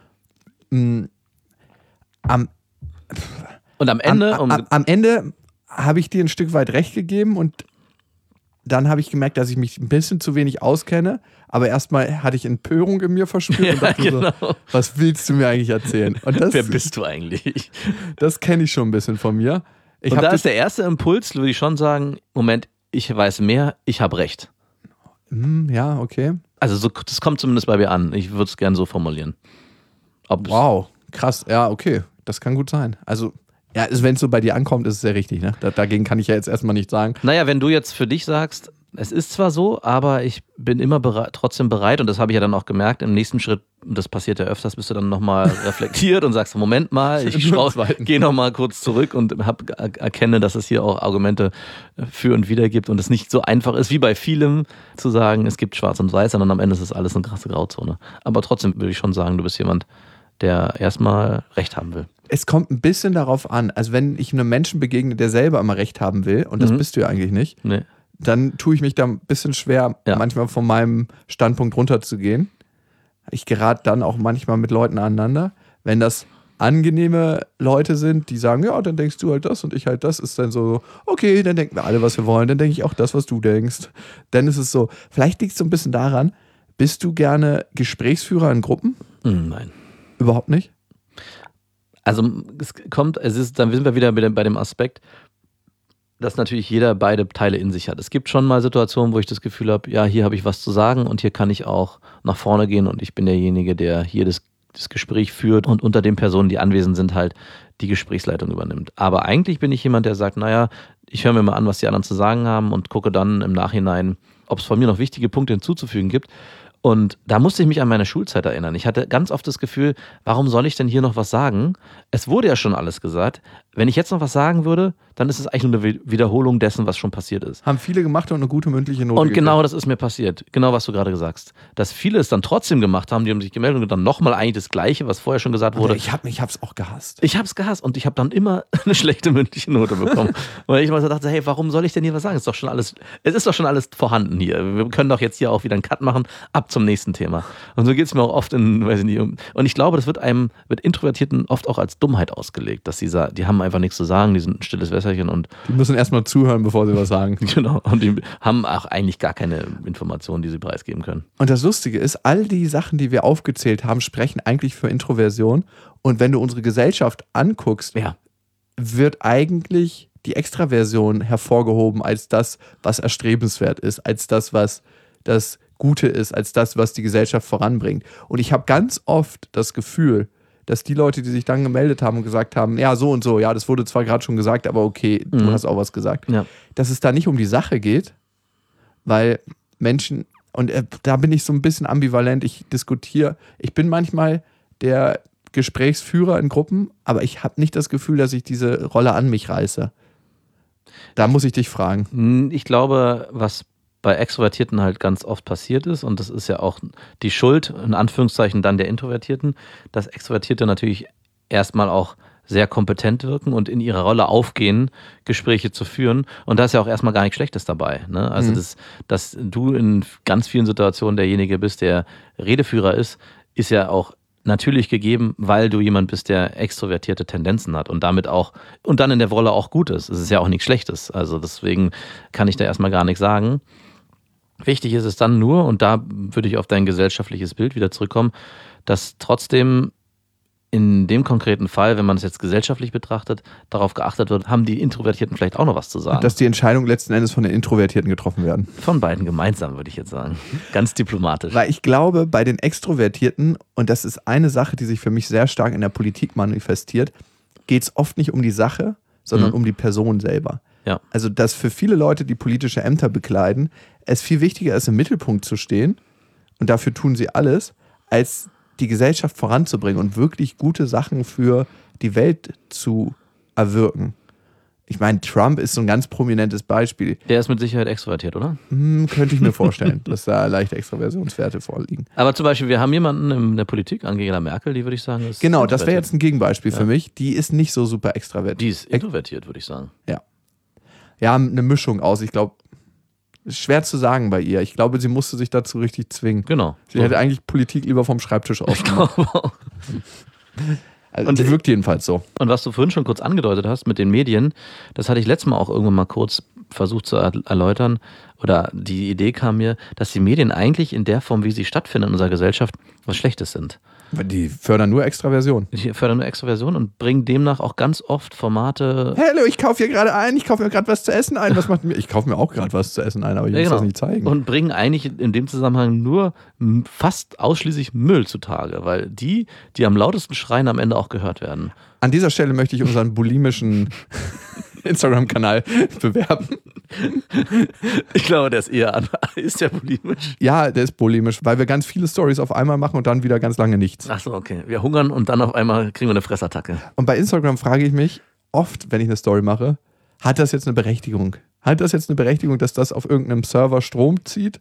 Und am Ende... Am Ende habe ich dir ein Stück weit recht gegeben und dann habe ich gemerkt, dass ich mich ein bisschen zu wenig auskenne, aber erstmal hatte ich Empörung in mir verspürt und dachte genau. so, was willst du mir eigentlich erzählen? Und das, Wer bist du eigentlich? das kenne ich schon ein bisschen von mir. Und da ist der erste Impuls, würde ich schon sagen, Moment, ich weiß mehr, ich habe recht. Ja, okay. Also das kommt zumindest bei mir an. Ich würde es gerne so formulieren. Wow, krass. Ja, okay. Das kann gut sein. Also, ja, wenn es so bei dir ankommt, ist es ja richtig. Ne? Dagegen kann ich ja jetzt erstmal nichts sagen. Naja, wenn du jetzt für dich sagst, es ist zwar so, aber ich bin immer trotzdem bereit, und das habe ich ja dann auch gemerkt, im nächsten Schritt, und das passiert ja öfters, bist du dann nochmal reflektiert und sagst, Moment mal, ich gehe nochmal kurz zurück und erkenne, dass es hier auch Argumente für und wider gibt und es nicht so einfach ist, wie bei vielem zu sagen, es gibt schwarz und weiß, sondern am Ende ist es alles eine krasse Grauzone. Aber trotzdem würde ich schon sagen, du bist jemand, der erstmal Recht haben will. Es kommt ein bisschen darauf an, also wenn ich einem Menschen begegne, der selber immer Recht haben will, und das bist du ja eigentlich nicht, Nee. dann tue ich mich da ein bisschen schwer, manchmal von meinem Standpunkt runterzugehen. Ich gerate dann auch manchmal mit Leuten aneinander. Wenn das angenehme Leute sind, die sagen, ja, dann denkst du halt das und ich halt das, ist dann so, okay, dann denken wir alle, was wir wollen, dann denke ich auch das, was du denkst. Dann ist es so, vielleicht liegt es so ein bisschen daran, bist du gerne Gesprächsführer in Gruppen? Nein. Überhaupt nicht? Also dann sind wir wieder bei dem Aspekt, dass natürlich jeder beide Teile in sich hat. Es gibt schon mal Situationen, wo ich das Gefühl habe, ja, hier habe ich was zu sagen und hier kann ich auch nach vorne gehen und ich bin derjenige, der hier das Gespräch führt und unter den Personen, die anwesend sind, halt die Gesprächsleitung übernimmt. Aber eigentlich bin ich jemand, der sagt, naja, ich höre mir mal an, was die anderen zu sagen haben und gucke dann im Nachhinein, ob es von mir noch wichtige Punkte hinzuzufügen gibt. Und da musste ich mich an meine Schulzeit erinnern. Ich hatte ganz oft das Gefühl, warum soll ich denn hier noch was sagen? Es wurde ja schon alles gesagt. Wenn ich jetzt noch was sagen würde, dann ist es eigentlich nur eine Wiederholung dessen, was schon passiert ist. Haben viele gemacht und eine gute mündliche Note Und genau das ist mir passiert. Genau, was du gerade gesagt hast. Dass viele es dann trotzdem gemacht haben, die haben sich gemeldet und dann nochmal eigentlich das Gleiche, was vorher schon gesagt wurde. Ich hab's auch gehasst. Ich hab's gehasst und ich habe dann immer eine schlechte mündliche Note bekommen. Weil ich mal so dachte, hey, warum soll ich denn hier was sagen? Es ist doch schon alles vorhanden hier. Wir können doch jetzt hier auch wieder einen Cut machen, ab zum nächsten Thema. Und so geht es mir auch oft weiß ich nicht. Und ich glaube, das wird Introvertierten oft auch als Dummheit ausgelegt, dass sie sagen, die haben einfach nichts zu sagen, die sind ein stilles Wässerchen und Die müssen erstmal zuhören, bevor sie was sagen. genau, und die haben auch eigentlich gar keine Informationen, die sie preisgeben können. Und das Lustige ist, all die Sachen, die wir aufgezählt haben, sprechen eigentlich für Introversion. Und wenn du unsere Gesellschaft anguckst, Ja. wird eigentlich die Extraversion hervorgehoben als das, was erstrebenswert ist, als das, was das Gute ist, als das, was die Gesellschaft voranbringt. Und ich habe ganz oft das Gefühl, dass die Leute, die sich dann gemeldet haben und gesagt haben, ja, so und so, ja, das wurde zwar gerade schon gesagt, aber okay, du hast auch was gesagt, Ja. dass es da nicht um die Sache geht, weil Menschen, und da bin ich so ein bisschen ambivalent, ich bin manchmal der Gesprächsführer in Gruppen, aber ich habe nicht das Gefühl, dass ich diese Rolle an mich reiße. Da muss ich dich fragen. Ich glaube, was bei Extrovertierten halt ganz oft passiert ist, und das ist ja auch die Schuld, in Anführungszeichen, dann der Introvertierten, dass Extrovertierte natürlich erstmal auch sehr kompetent wirken und in ihrer Rolle aufgehen, Gespräche zu führen. Und da ist ja auch erstmal gar nichts Schlechtes dabei. Ne? Also, dass du in ganz vielen Situationen derjenige bist, der Redeführer ist ja auch natürlich gegeben, weil du jemand bist, der extrovertierte Tendenzen hat und damit auch und dann in der Rolle auch gut ist. Es ist ja auch nichts Schlechtes. Also deswegen kann ich da erstmal gar nichts sagen. Wichtig ist es dann nur, und da würde ich auf dein gesellschaftliches Bild wieder zurückkommen, dass trotzdem in dem konkreten Fall, wenn man es jetzt gesellschaftlich betrachtet, darauf geachtet wird, haben die Introvertierten vielleicht auch noch was zu sagen. Und dass die Entscheidungen letzten Endes von den Introvertierten getroffen werden. Von beiden gemeinsam, würde ich jetzt sagen. Ganz diplomatisch. Weil ich glaube, bei den Extrovertierten, und das ist eine Sache, die sich für mich sehr stark in der Politik manifestiert, geht es oft nicht um die Sache, sondern um die Person selber. Ja. Also, dass für viele Leute, die politische Ämter bekleiden, es viel wichtiger ist, im Mittelpunkt zu stehen, und dafür tun sie alles, als die Gesellschaft voranzubringen und wirklich gute Sachen für die Welt zu erwirken. Ich meine, Trump ist so ein ganz prominentes Beispiel. Der ist mit Sicherheit extrovertiert, oder? Könnte ich mir vorstellen, dass da leichte Extroversionswerte vorliegen. Aber zum Beispiel, wir haben jemanden in der Politik, Angela Merkel, die würde ich sagen, ist Genau, das wäre jetzt ein Gegenbeispiel für mich. Die ist nicht so super extrovertiert. Die ist introvertiert, würde ich sagen. Ja. Ja, eine Mischung aus. Ich glaube, schwer zu sagen bei ihr. Ich glaube, sie musste sich dazu richtig zwingen. Genau. Sie hätte eigentlich Politik lieber vom Schreibtisch aus gemacht. Also, die wirkt jedenfalls so. Und was du vorhin schon kurz angedeutet hast mit den Medien, das hatte ich letztes Mal auch irgendwann mal kurz versucht zu erläutern, oder die Idee kam mir, dass die Medien eigentlich in der Form, wie sie stattfinden in unserer Gesellschaft, was Schlechtes sind. Die fördern nur Extraversion. Die fördern nur Extroversion und bringen demnach auch ganz oft Formate. Hallo, ich kaufe hier gerade ein, ich kaufe mir gerade was zu essen ein. Was macht mir? Ich kaufe mir auch gerade was zu essen ein, aber ich muss das nicht zeigen. Und bringen eigentlich in dem Zusammenhang nur fast ausschließlich Müll zutage, weil die am lautesten schreien, am Ende auch gehört werden. An dieser Stelle möchte ich unseren bulimischen Instagram-Kanal bewerben. Ich glaube, der ist ist der bulimisch? Ja, der ist bulimisch, weil wir ganz viele Stories auf einmal machen und dann wieder ganz lange nichts. Ach so, okay. Wir hungern und dann auf einmal kriegen wir eine Fressattacke. Und bei Instagram frage ich mich oft, wenn ich eine Story mache, hat das jetzt eine Berechtigung? Hat das jetzt eine Berechtigung, dass das auf irgendeinem Server Strom zieht?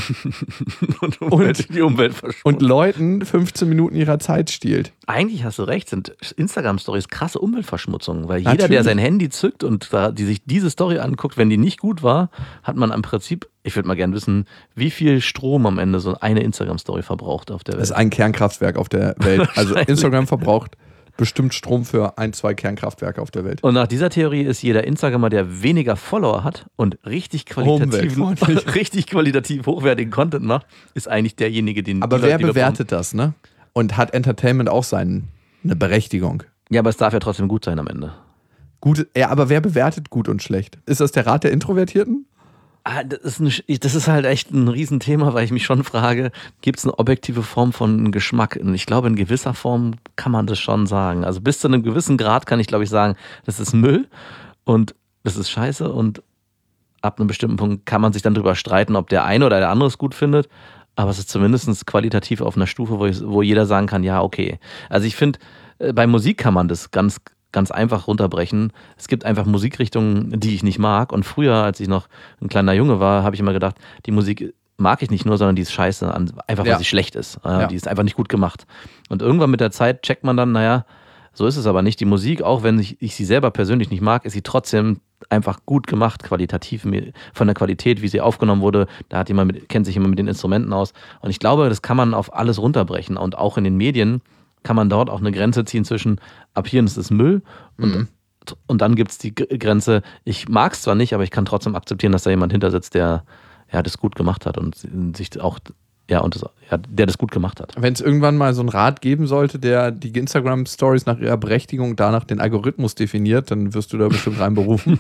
und die Umwelt verschmutzt. Und Leuten 15 Minuten ihrer Zeit stiehlt. Eigentlich hast du recht, sind Instagram-Stories krasse Umweltverschmutzung, weil jeder, der sein Handy zückt und die sich diese Story anguckt, wenn die nicht gut war, hat man im Prinzip, ich würde mal gerne wissen, wie viel Strom am Ende so eine Instagram-Story verbraucht auf der Welt. Das ist ein Kernkraftwerk auf der Welt. Also Instagram verbraucht bestimmt Strom für 1-2 Kernkraftwerke auf der Welt. Und nach dieser Theorie ist jeder Instagrammer, der weniger Follower hat und richtig qualitativ hochwertigen Content macht, ist eigentlich derjenige, den Aber wer bewertet das, ne? Und hat Entertainment auch eine Berechtigung? Ja, aber es darf ja trotzdem gut sein am Ende. Gut, ja, aber wer bewertet gut und schlecht? Ist das der Rat der Introvertierten? Das ist halt echt ein Riesenthema, weil ich mich schon frage, gibt es eine objektive Form von Geschmack? Und ich glaube, in gewisser Form kann man das schon sagen. Also bis zu einem gewissen Grad kann ich, glaube ich, sagen, das ist Müll und das ist scheiße, und ab einem bestimmten Punkt kann man sich dann drüber streiten, ob der eine oder der andere es gut findet. Aber es ist zumindest qualitativ auf einer Stufe, wo jeder sagen kann, ja, okay. Also ich finde, bei Musik kann man das ganz einfach runterbrechen. Es gibt einfach Musikrichtungen, die ich nicht mag. Und früher, als ich noch ein kleiner Junge war, habe ich immer gedacht, die Musik mag ich nicht nur, sondern die ist scheiße, einfach weil sie schlecht ist. Die ist einfach nicht gut gemacht. Und irgendwann mit der Zeit checkt man dann, naja, so ist es aber nicht. Die Musik, auch wenn ich sie selber persönlich nicht mag, ist sie trotzdem einfach gut gemacht, qualitativ, von der Qualität, wie sie aufgenommen wurde. Da kennt sich jemand mit den Instrumenten aus. Und ich glaube, das kann man auf alles runterbrechen. Und auch in den Medien kann man dort auch eine Grenze ziehen zwischen, ab hier ist es Müll und dann gibt es die Grenze, ich mag es zwar nicht, aber ich kann trotzdem akzeptieren, dass da jemand hinter sitzt, der das gut gemacht hat und sich auch, der das gut gemacht hat. Wenn es irgendwann mal so einen Rat geben sollte, der die Instagram-Stories nach ihrer Berechtigung danach den Algorithmus definiert, dann wirst du da bestimmt reinberufen.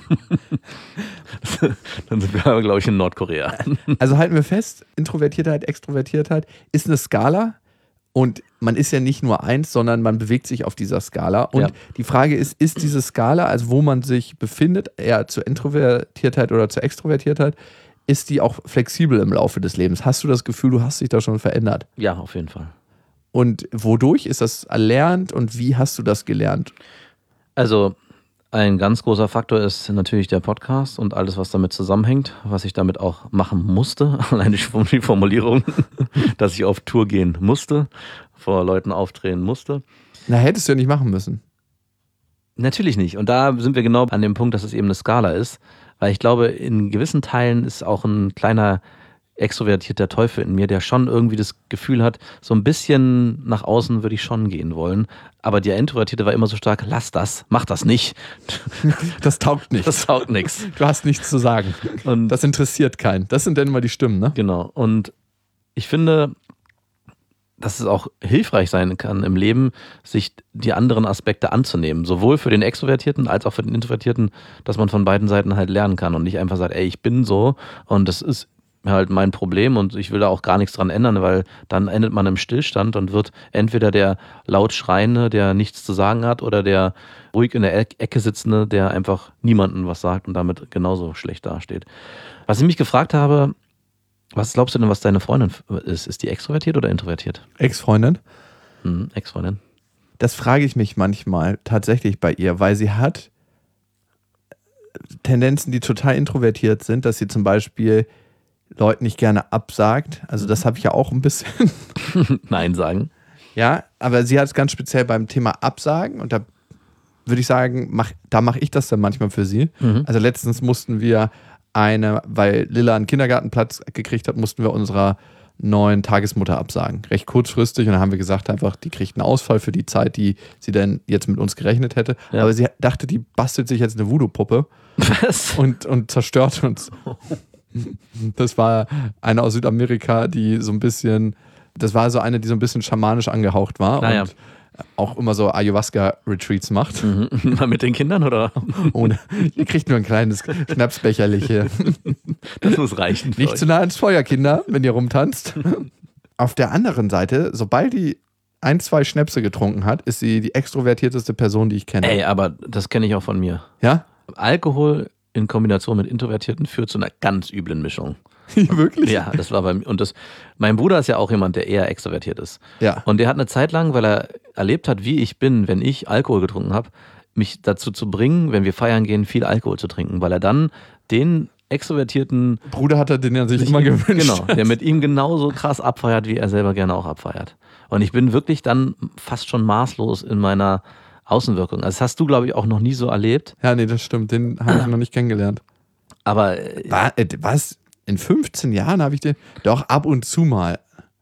Dann sind wir, glaube ich, in Nordkorea. Also halten wir fest, Introvertiertheit, Extrovertiertheit ist eine Skala. Und man ist ja nicht nur eins, sondern man bewegt sich auf dieser Skala. Und die Frage ist diese Skala, also wo man sich befindet, eher zur Introvertiertheit oder zur Extrovertiertheit, ist die auch flexibel im Laufe des Lebens? Hast du das Gefühl, du hast dich da schon verändert? Ja, auf jeden Fall. Und wodurch ist das erlernt und wie hast du das gelernt? Also Ein ganz großer Faktor ist natürlich der Podcast und alles, was damit zusammenhängt, was ich damit auch machen musste. Allein die Formulierung, dass ich auf Tour gehen musste, vor Leuten auftreten musste. Na, hättest du ja nicht machen müssen. Natürlich nicht. Und da sind wir genau an dem Punkt, dass es eben eine Skala ist. Weil ich glaube, in gewissen Teilen ist auch ein kleiner extrovertierter Teufel in mir, der schon irgendwie das Gefühl hat, so ein bisschen nach außen würde ich schon gehen wollen. Aber der Introvertierte war immer so stark, lass das, mach das nicht. Das taugt nichts. Das taugt nichts. Du hast nichts zu sagen. Und das interessiert keinen. Das sind dann immer die Stimmen, ne? Genau. Und ich finde, dass es auch hilfreich sein kann im Leben, sich die anderen Aspekte anzunehmen. Sowohl für den Extrovertierten als auch für den Introvertierten, dass man von beiden Seiten halt lernen kann und nicht einfach sagt, ey, ich bin so und das ist halt mein Problem und ich will da auch gar nichts dran ändern, weil dann endet man im Stillstand und wird entweder der laut Schreiende, der nichts zu sagen hat, oder der ruhig in der Ecke Sitzende, der einfach niemandem was sagt und damit genauso schlecht dasteht. Was ich mich gefragt habe, was glaubst du denn, was deine Freundin ist? Ist die extrovertiert oder introvertiert? Ex-Freundin? Ex-Freundin. Das frage ich mich manchmal tatsächlich bei ihr, weil sie hat Tendenzen, die total introvertiert sind, dass sie zum Beispiel Leuten nicht gerne absagt. Also das habe ich ja auch ein bisschen. Nein sagen. Ja, aber sie hat es ganz speziell beim Thema Absagen und da würde ich sagen, da mache ich das dann manchmal für sie. Also letztens mussten wir weil Lilla einen Kindergartenplatz gekriegt hat, mussten wir unserer neuen Tagesmutter absagen. Recht kurzfristig und dann haben wir gesagt einfach, die kriegt einen Ausfall für die Zeit, die sie dann jetzt mit uns gerechnet hätte. Ja. Aber sie dachte, die bastelt sich jetzt eine Voodoo-Puppe. Was? Und zerstört uns. Das war eine aus Südamerika, die so ein bisschen schamanisch angehaucht war und auch immer so Ayahuasca-Retreats macht. Mal mit den Kindern, oder? Ohne. Ihr kriegt nur ein kleines Schnapsbecherlich hier. Das muss reichen. Nicht zu nah ans Feuer, Kinder, wenn ihr rumtanzt. Auf der anderen Seite, sobald die 1-2 Schnäpse getrunken hat, ist sie die extrovertierteste Person, die ich kenne. Ey, aber das kenne ich auch von mir. Ja? Alkohol in Kombination mit Introvertierten führt zu einer ganz üblen Mischung. Wirklich? Ja, das war bei mir. Und mein Bruder ist ja auch jemand, der eher extrovertiert ist. Ja. Und der hat eine Zeit lang, weil er erlebt hat, wie ich bin, wenn ich Alkohol getrunken habe, mich dazu zu bringen, wenn wir feiern gehen, viel Alkohol zu trinken, weil er dann den extrovertierten Bruder hat er den ja sich immer gewünscht. Genau, der mit ihm genauso krass abfeiert, wie er selber gerne auch abfeiert. Und ich bin wirklich dann fast schon maßlos in meiner Außenwirkung. Also das hast du, glaube ich, auch noch nie so erlebt. Ja, nee, das stimmt. Den habe ich noch nicht kennengelernt. Aber was? In 15 Jahren habe ich den doch ab und zu mal.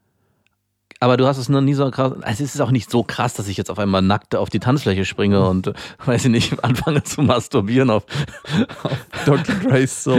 Aber du hast es noch nie so krass. Also es ist auch nicht so krass, dass ich jetzt auf einmal nackt auf die Tanzfläche springe und, weiß ich nicht, anfange zu masturbieren auf Dr. Dre's so.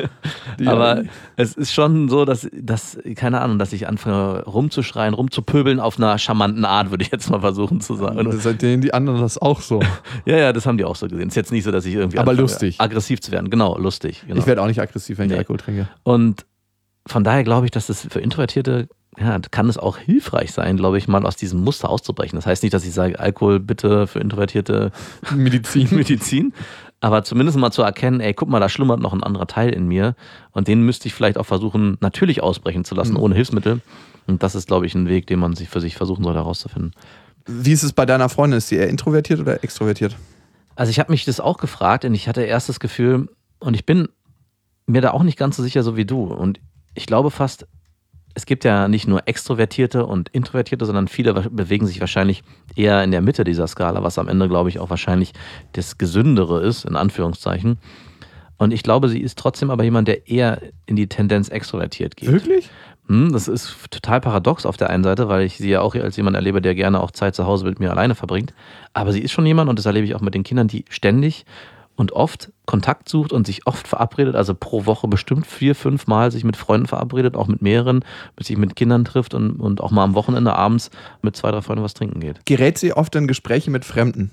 Aber es ist schon so, dass, keine Ahnung, dass ich anfange rumzuschreien, rumzupöbeln auf einer charmanten Art, würde ich jetzt mal versuchen zu sagen. Und seitdem die anderen das auch so. Ja, das haben die auch so gesehen. Ist jetzt nicht so, dass ich irgendwie aber lustig. Aggressiv zu werden. Genau, lustig. Genau. Ich werde auch nicht aggressiv, wenn ich Alkohol trinke. Und von daher glaube ich, dass das für Introvertierte, kann es auch hilfreich sein, glaube ich, mal aus diesem Muster auszubrechen. Das heißt nicht, dass ich sage, Alkohol bitte für Introvertierte Medizin, aber zumindest mal zu erkennen, ey, guck mal, da schlummert noch ein anderer Teil in mir und den müsste ich vielleicht auch versuchen, natürlich ausbrechen zu lassen, ohne Hilfsmittel. Und das ist, glaube ich, ein Weg, den man sich für sich versuchen soll herauszufinden. Wie ist es bei deiner Freundin? Ist sie eher introvertiert oder extrovertiert? Also ich habe mich das auch gefragt und ich hatte erst das Gefühl, und ich bin mir da auch nicht ganz so sicher, so wie du. Und ich glaube fast, es gibt ja nicht nur Extrovertierte und Introvertierte, sondern viele bewegen sich wahrscheinlich eher in der Mitte dieser Skala, was am Ende, glaube ich, auch wahrscheinlich das Gesündere ist, in Anführungszeichen. Und ich glaube, sie ist trotzdem aber jemand, der eher in die Tendenz extrovertiert geht. Wirklich? Das ist total paradox auf der einen Seite, weil ich sie ja auch als jemand erlebe, der gerne auch Zeit zu Hause mit mir alleine verbringt. Aber sie ist schon jemand, und das erlebe ich auch mit den Kindern, die ständig und oft Kontakt sucht und sich oft verabredet, also pro Woche bestimmt 4-5 Mal sich mit Freunden verabredet, auch mit mehreren, sich mit Kindern trifft und auch mal am Wochenende abends mit 2-3 Freunden was trinken geht. Gerät sie oft in Gespräche mit Fremden?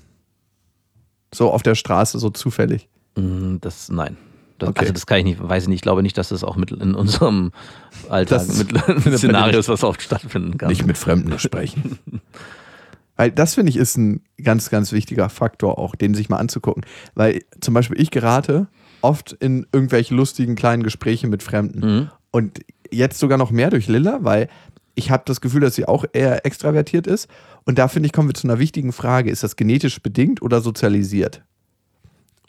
So auf der Straße, so zufällig? Nein. Okay. Also das kann ich nicht, weiß ich nicht. Ich glaube nicht, dass das auch mit in unserem Alltag mit Szenarios, was oft stattfinden kann. Nicht mit Fremden sprechen. Weil das, finde ich, ist ein ganz, ganz wichtiger Faktor auch, den sich mal anzugucken. Weil zum Beispiel ich gerate oft in irgendwelche lustigen kleinen Gespräche mit Fremden. Und jetzt sogar noch mehr durch Lilla, weil ich habe das Gefühl, dass sie auch eher extravertiert ist. Und da, finde ich, kommen wir zu einer wichtigen Frage. Ist das genetisch bedingt oder sozialisiert?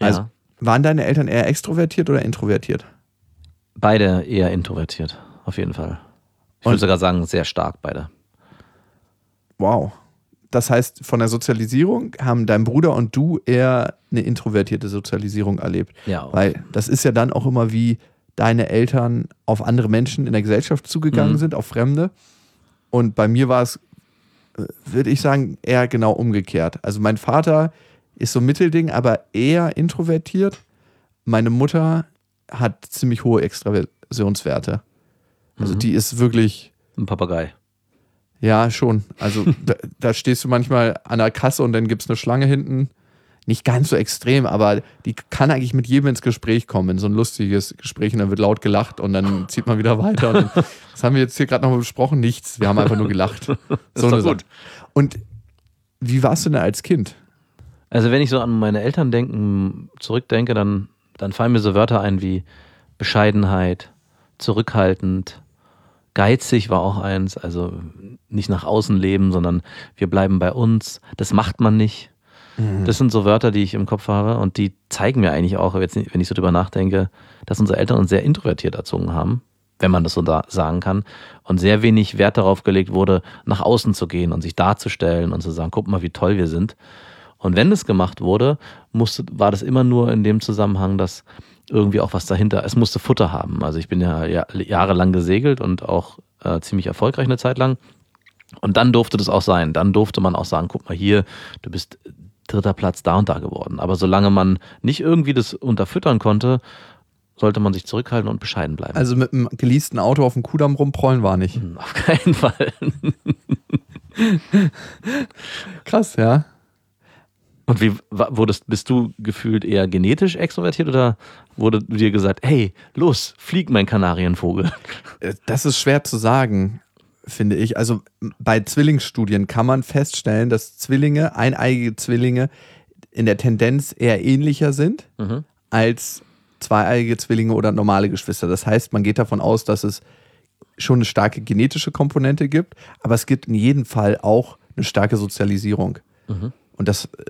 Also waren deine Eltern eher extrovertiert oder introvertiert? Beide eher introvertiert, auf jeden Fall. Ich würde sogar sagen, sehr stark beide. Wow. Das heißt, von der Sozialisierung haben dein Bruder und du eher eine introvertierte Sozialisierung erlebt. Ja. Weil das ist ja dann auch immer, wie deine Eltern auf andere Menschen in der Gesellschaft zugegangen sind, auf Fremde. Und bei mir war es, würde ich sagen, eher genau umgekehrt. Also mein Vater ist so ein Mittelding, aber eher introvertiert. Meine Mutter hat ziemlich hohe Extraversionswerte. Also die ist wirklich... Ein Papagei. Ja, schon. Also da stehst du manchmal an der Kasse und dann gibt es eine Schlange hinten. Nicht ganz so extrem, aber die kann eigentlich mit jedem ins Gespräch kommen, in so ein lustiges Gespräch, und dann wird laut gelacht und dann zieht man wieder weiter. Und dann, das haben wir jetzt hier gerade nochmal besprochen, nichts. Wir haben einfach nur gelacht. So ist doch gut. Und wie warst du denn als Kind? Also wenn ich so an meine Eltern zurückdenke, dann fallen mir so Wörter ein wie Bescheidenheit, zurückhaltend, geizig war auch eins, also nicht nach außen leben, sondern wir bleiben bei uns, das macht man nicht. Das sind so Wörter, die ich im Kopf habe und die zeigen mir eigentlich auch, jetzt, wenn ich so drüber nachdenke, dass unsere Eltern uns sehr introvertiert erzogen haben, wenn man das so sagen kann, und sehr wenig Wert darauf gelegt wurde, nach außen zu gehen und sich darzustellen und zu sagen, guck mal, wie toll wir sind. Und wenn das gemacht wurde, war das immer nur in dem Zusammenhang, dass irgendwie auch was dahinter, es musste Futter haben. Also ich bin ja jahrelang gesegelt und auch ziemlich erfolgreich eine Zeit lang. Und dann durfte das auch sein. Dann durfte man auch sagen, guck mal hier, du bist 3. Platz da und da geworden. Aber solange man nicht irgendwie das unterfüttern konnte, sollte man sich zurückhalten und bescheiden bleiben. Also mit einem geleasten Auto auf dem Kudamm rumprollen war nicht. Auf keinen Fall. Krass, ja. Und wie bist du gefühlt eher genetisch extrovertiert oder wurde dir gesagt, hey, los, flieg, mein Kanarienvogel? Das ist schwer zu sagen, finde ich. Also bei Zwillingsstudien kann man feststellen, dass eineigige Zwillinge in der Tendenz eher ähnlicher sind als zweieigige Zwillinge oder normale Geschwister. Das heißt, man geht davon aus, dass es schon eine starke genetische Komponente gibt, aber es gibt in jedem Fall auch eine starke Sozialisierung. Und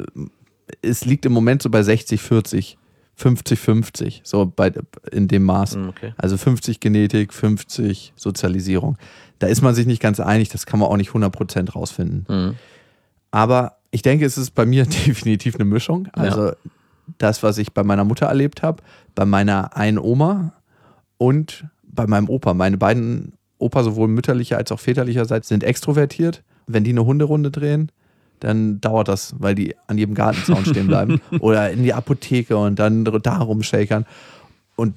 es liegt im Moment so bei 60-40, 50-50, so in dem Maß. Okay. Also 50 Genetik, 50 Sozialisierung. Da ist man sich nicht ganz einig, das kann man auch nicht 100% rausfinden. Aber ich denke, es ist bei mir definitiv eine Mischung. Also das, was ich bei meiner Mutter erlebt habe, bei meiner einen Oma und bei meinem Opa. Meine beiden Opa, sowohl mütterlicher als auch väterlicherseits, sind extrovertiert. Wenn die eine Hunderunde drehen, dann dauert das, weil die an jedem Gartenzaun stehen bleiben oder in die Apotheke und dann da rumshakern. Und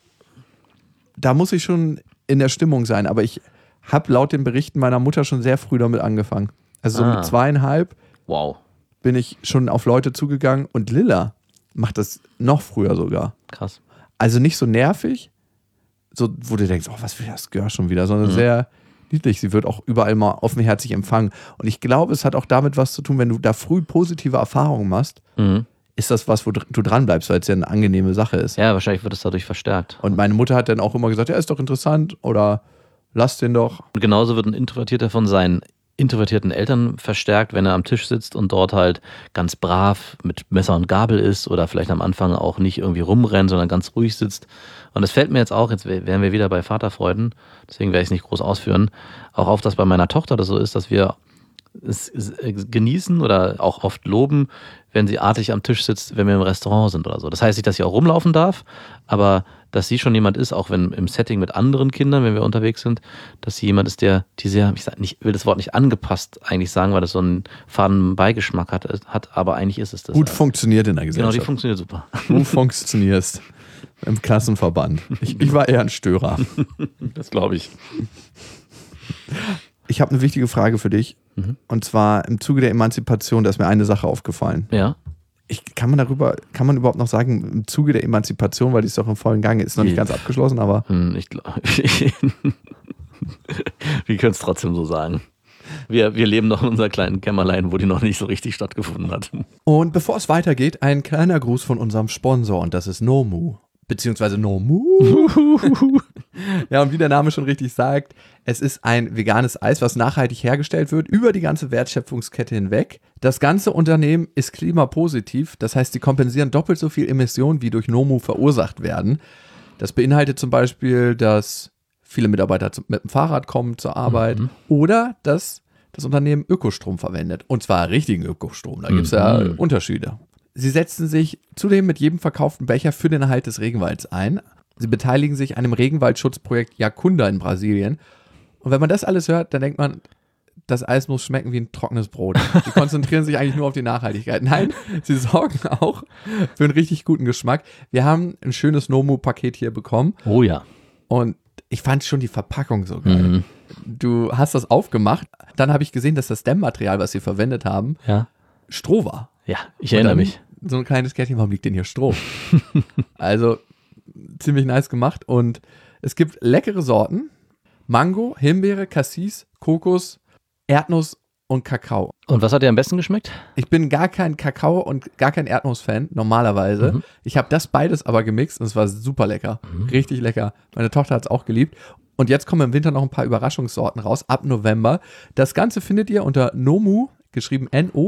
da muss ich schon in der Stimmung sein. Aber ich habe laut den Berichten meiner Mutter schon sehr früh damit angefangen. Also so mit 2,5 bin ich schon auf Leute zugegangen und Lilla macht das noch früher sogar. Krass. Also nicht so nervig, so, wo du denkst, oh, was will das Girl schon wieder, sondern sehr niedlich. Sie wird auch überall mal offenherzig empfangen. Und ich glaube, es hat auch damit was zu tun, wenn du da früh positive Erfahrungen machst, ist das was, wo du dran bleibst, weil es ja eine angenehme Sache ist. Ja, wahrscheinlich wird es dadurch verstärkt. Und meine Mutter hat dann auch immer gesagt, ja, ist doch interessant oder lass den doch. Und genauso wird ein Introvertierter von seinen introvertierten Eltern verstärkt, wenn er am Tisch sitzt und dort halt ganz brav mit Messer und Gabel isst oder vielleicht am Anfang auch nicht irgendwie rumrennt, sondern ganz ruhig sitzt. Und es fällt mir jetzt auch, jetzt wären wir wieder bei Vaterfreuden, deswegen werde ich es nicht groß ausführen, auch auf, dass bei meiner Tochter das so ist, dass wir es genießen oder auch oft loben, wenn sie artig am Tisch sitzt, wenn wir im Restaurant sind oder so. Das heißt nicht, dass sie auch rumlaufen darf, aber dass sie schon jemand ist, auch wenn im Setting mit anderen Kindern, wenn wir unterwegs sind, dass sie jemand ist, die sehr, ich will das Wort nicht angepasst eigentlich sagen, weil das so einen faden Beigeschmack hat, aber eigentlich ist es das. Gut funktioniert in der Gesellschaft. Genau, die funktioniert super. Du funktionierst im Klassenverband. Ich war eher ein Störer. Das glaube ich. Ich habe eine wichtige Frage für dich. Und zwar im Zuge der Emanzipation, da ist mir eine Sache aufgefallen. Ja. Kann man überhaupt noch sagen, im Zuge der Emanzipation, weil die ist doch im vollen Gange, ist noch nicht ganz abgeschlossen, aber. Ich glaube. Wir können es trotzdem so sagen. Wir leben noch in unserer kleinen Kämmerlein, wo die noch nicht so richtig stattgefunden hat. Und bevor es weitergeht, ein kleiner Gruß von unserem Sponsor und das ist Nomu. Beziehungsweise Nomu. Ja, und wie der Name schon richtig sagt, es ist ein veganes Eis, was nachhaltig hergestellt wird, über die ganze Wertschöpfungskette hinweg. Das ganze Unternehmen ist klimapositiv, das heißt, sie kompensieren doppelt so viel Emissionen, wie durch Nomu verursacht werden. Das beinhaltet zum Beispiel, dass viele Mitarbeiter mit dem Fahrrad kommen zur Arbeit oder dass das Unternehmen Ökostrom verwendet. Und zwar richtigen Ökostrom, da gibt es ja Unterschiede. Sie setzen sich zudem mit jedem verkauften Becher für den Erhalt des Regenwalds ein. Sie beteiligen sich an dem Regenwaldschutzprojekt Jacunda in Brasilien. Und wenn man das alles hört, dann denkt man, das Eis muss schmecken wie ein trockenes Brot. Sie konzentrieren sich eigentlich nur auf die Nachhaltigkeit. Nein, sie sorgen auch für einen richtig guten Geschmack. Wir haben ein schönes Nomu-Paket hier bekommen. Oh ja. Und ich fand schon die Verpackung so geil. Du hast das aufgemacht. Dann habe ich gesehen, dass das Dämmmaterial, was sie verwendet haben, Stroh war. Ja, ich erinnere mich. So ein kleines Kärtchen, warum liegt denn hier Stroh? Also ziemlich nice gemacht. Und es gibt leckere Sorten. Mango, Himbeere, Cassis, Kokos, Erdnuss und Kakao. Und was hat dir am besten geschmeckt? Ich bin gar kein Kakao- und gar kein Erdnuss-Fan, normalerweise. Ich habe das beides aber gemixt und es war super lecker. Richtig lecker. Meine Tochter hat es auch geliebt. Und jetzt kommen im Winter noch ein paar Überraschungssorten raus, ab November. Das Ganze findet ihr unter Nomu, geschrieben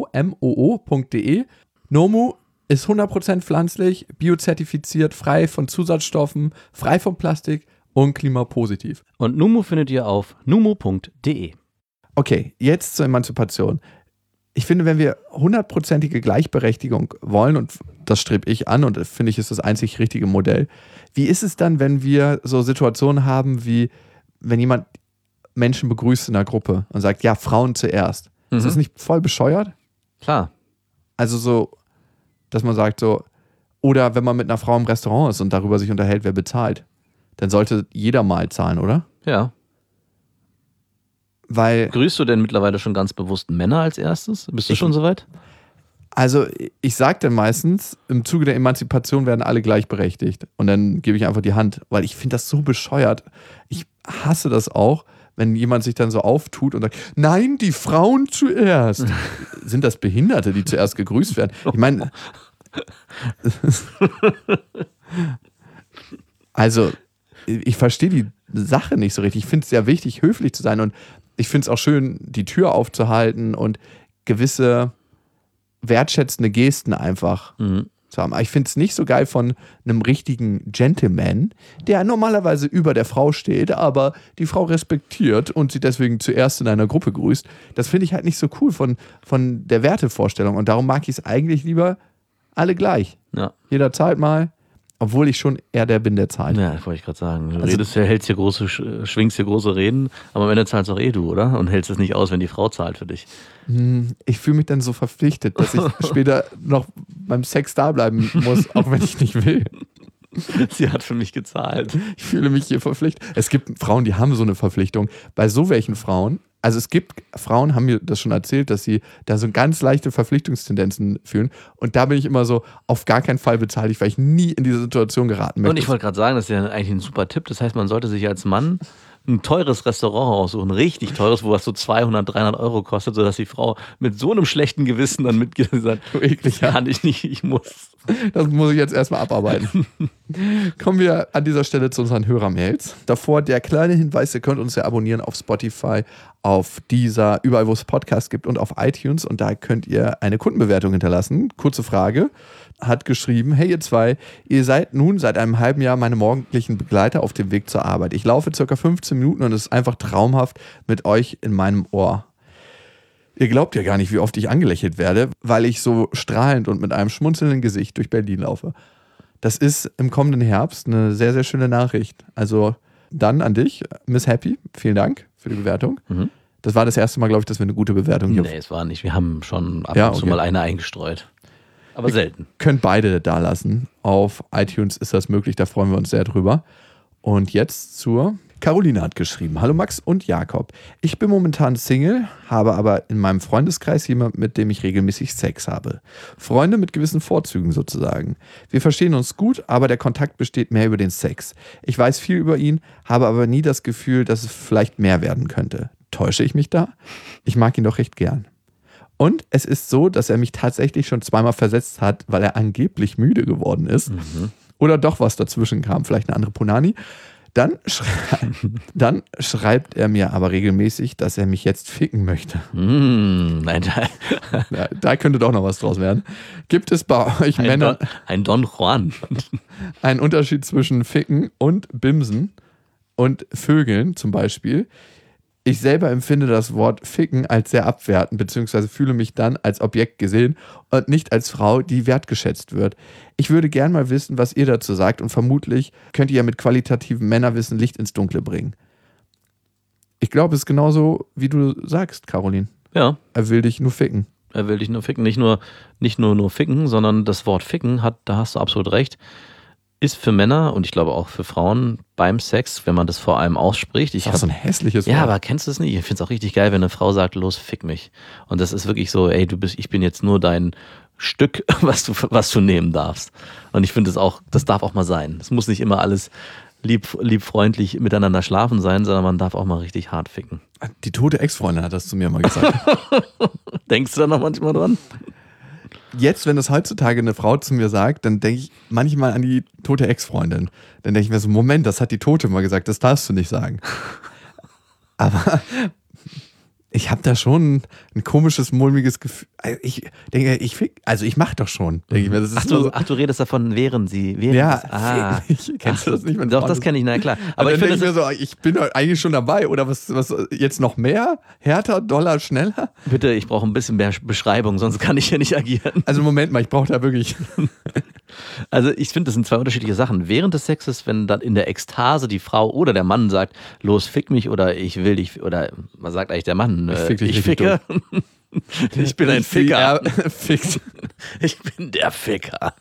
nommoo.de. Nomu ist 100% pflanzlich, biozertifiziert, frei von Zusatzstoffen, frei von Plastik und klimapositiv. Und Numu findet ihr auf numu.de. Okay, jetzt zur Emanzipation. Ich finde, wenn wir 100%ige Gleichberechtigung wollen, und das strebe ich an und finde ich, ist das einzig richtige Modell, wie ist es dann, wenn wir so Situationen haben, wie wenn jemand Menschen begrüßt in einer Gruppe und sagt, ja, Frauen zuerst. Ist das nicht voll bescheuert? Klar. Also so, dass man sagt so, oder wenn man mit einer Frau im Restaurant ist und darüber sich unterhält, wer bezahlt, dann sollte jeder mal zahlen, oder? Ja. Weil, Grüßt du denn mittlerweile schon ganz bewusst Männer als erstes? Bist du schon soweit? also ich sage dann meistens, im Zuge der Emanzipation werden alle gleichberechtigt und dann gebe ich einfach die Hand, weil ich finde das so bescheuert. Ich hasse das auch, wenn jemand sich dann so auftut und sagt, nein, die Frauen zuerst. Sind das Behinderte, die zuerst gegrüßt werden? Ich meine, also ich verstehe die Sache nicht so richtig. Ich finde es sehr wichtig, höflich zu sein und ich finde es auch schön, die Tür aufzuhalten und gewisse wertschätzende Gesten einfach zu haben. Aber ich finde es nicht so geil von einem richtigen Gentleman, der normalerweise über der Frau steht, aber die Frau respektiert und sie deswegen zuerst in einer Gruppe grüßt. Das finde ich halt nicht so cool von der Wertevorstellung und darum mag ich es eigentlich lieber alle gleich. Ja. Jeder zahlt mal, obwohl ich schon eher der bin, der zahlt. Ja, das wollte ich gerade sagen. Du hältst hier schwingst hier große Reden, aber am Ende zahlst auch du, oder? Und hältst es nicht aus, wenn die Frau zahlt für dich. Ich fühle mich dann so verpflichtet, dass ich später noch beim Sex da bleiben muss, auch wenn ich nicht will. Sie hat für mich gezahlt. Ich fühle mich hier verpflichtet. Es gibt Frauen, die haben so eine Verpflichtung. Bei so welchen Frauen, also es gibt Frauen, haben mir das schon erzählt, dass sie da so ganz leichte Verpflichtungstendenzen fühlen. Und da bin ich immer so, auf gar keinen Fall bezahle ich, weil ich nie in diese Situation geraten möchte. Und ich wollte gerade sagen, das ist ja eigentlich ein super Tipp. Das heißt, man sollte sich als Mann ein teures Restaurant aussuchen, richtig teures, wo was so 200, 300 Euro kostet, sodass die Frau mit so einem schlechten Gewissen dann mitgeht und sagt, eklig, ja. Kann ich nicht, ich muss. Das muss ich jetzt erstmal abarbeiten. Kommen wir an dieser Stelle zu unseren Hörermails. Davor der kleine Hinweis, ihr könnt uns ja abonnieren auf Spotify, auf Deezer, überall wo es Podcasts gibt und auf iTunes und da könnt ihr eine Kundenbewertung hinterlassen. Kurze Frage, hat geschrieben, hey ihr zwei, ihr seid nun seit einem halben Jahr meine morgendlichen Begleiter auf dem Weg zur Arbeit. Ich laufe circa 15 Minuten und es ist einfach traumhaft mit euch in meinem Ohr. Ihr glaubt ja gar nicht, wie oft ich angelächelt werde, weil ich so strahlend und mit einem schmunzelnden Gesicht durch Berlin laufe. Das ist im kommenden Herbst eine sehr, sehr schöne Nachricht. Also dann an dich, Miss Happy, vielen Dank für die Bewertung. Das war das erste Mal, glaube ich, dass wir eine gute Bewertung hier. Nee, es war nicht. Wir haben schon ab und zu mal eine eingestreut. Aber selten. Könnt beide da lassen. Auf iTunes ist das möglich, da freuen wir uns sehr drüber. Und jetzt zur Caroline hat geschrieben. Hallo Max und Jakob. Ich bin momentan Single, habe aber in meinem Freundeskreis jemanden, mit dem ich regelmäßig Sex habe. Freunde mit gewissen Vorzügen sozusagen. Wir verstehen uns gut, aber der Kontakt besteht mehr über den Sex. Ich weiß viel über ihn, habe aber nie das Gefühl, dass es vielleicht mehr werden könnte. Täusche ich mich da? Ich mag ihn doch recht gern. Und es ist so, dass er mich tatsächlich schon zweimal versetzt hat, weil er angeblich müde geworden ist. Oder doch was dazwischen kam, vielleicht eine andere Punani. Dann schreibt er mir aber regelmäßig, dass er mich jetzt ficken möchte. Nein, Ja, da könnte doch noch was draus werden. Gibt es bei euch Männern ein Don Juan? einen Unterschied zwischen Ficken und Bimsen und Vögeln zum Beispiel? Ich selber empfinde das Wort Ficken als sehr abwertend, beziehungsweise fühle mich dann als Objekt gesehen und nicht als Frau, die wertgeschätzt wird. Ich würde gern mal wissen, was ihr dazu sagt und vermutlich könnt ihr ja mit qualitativem Männerwissen Licht ins Dunkle bringen. Ich glaube, es ist genauso, wie du sagst, Caroline. Ja. Er will dich nur ficken. Er will dich nur ficken. Nicht nur ficken, sondern das Wort ficken da hast du absolut recht, ist für Männer und ich glaube auch für Frauen beim Sex, wenn man das vor allem ausspricht. Das ist auch so ein hässliches Wort. Ja, aber kennst du es nicht? Ich finde es auch richtig geil, wenn eine Frau sagt, los, fick mich. Und das ist wirklich so, ey, ich bin jetzt nur dein Stück, was du nehmen darfst. Und ich finde das darf auch mal sein. Es muss nicht immer alles lieb freundlich miteinander schlafen sein, sondern man darf auch mal richtig hart ficken. Die tote Ex-Freundin hat das zu mir mal gesagt. Denkst du da noch manchmal dran? Jetzt, wenn das heutzutage eine Frau zu mir sagt, dann denke ich manchmal an die tote Ex-Freundin. Dann denke ich mir so, Moment, das hat die Tote mal gesagt, das darfst du nicht sagen. Aber ich habe da schon ein komisches, mulmiges Gefühl. Ich denke, ich mache doch schon. Denke ich mir. Das ist Ach, du redest davon, während ja, kennst du das nicht? Doch, das kenne ich, na klar. Aber ich finde mir so, ich bin eigentlich schon dabei. Oder was jetzt noch mehr? Härter, doller, schneller? Bitte, ich brauche ein bisschen mehr Beschreibung, sonst kann ich hier nicht agieren. Also Moment mal, ich brauche da wirklich... Also ich finde, das sind zwei unterschiedliche Sachen. Während des Sexes, wenn dann in der Ekstase die Frau oder der Mann sagt, los, fick mich oder ich will dich, oder was sagt eigentlich der Mann? Ich ficke. Ich bin ein Ficker. Ich bin der Ficker.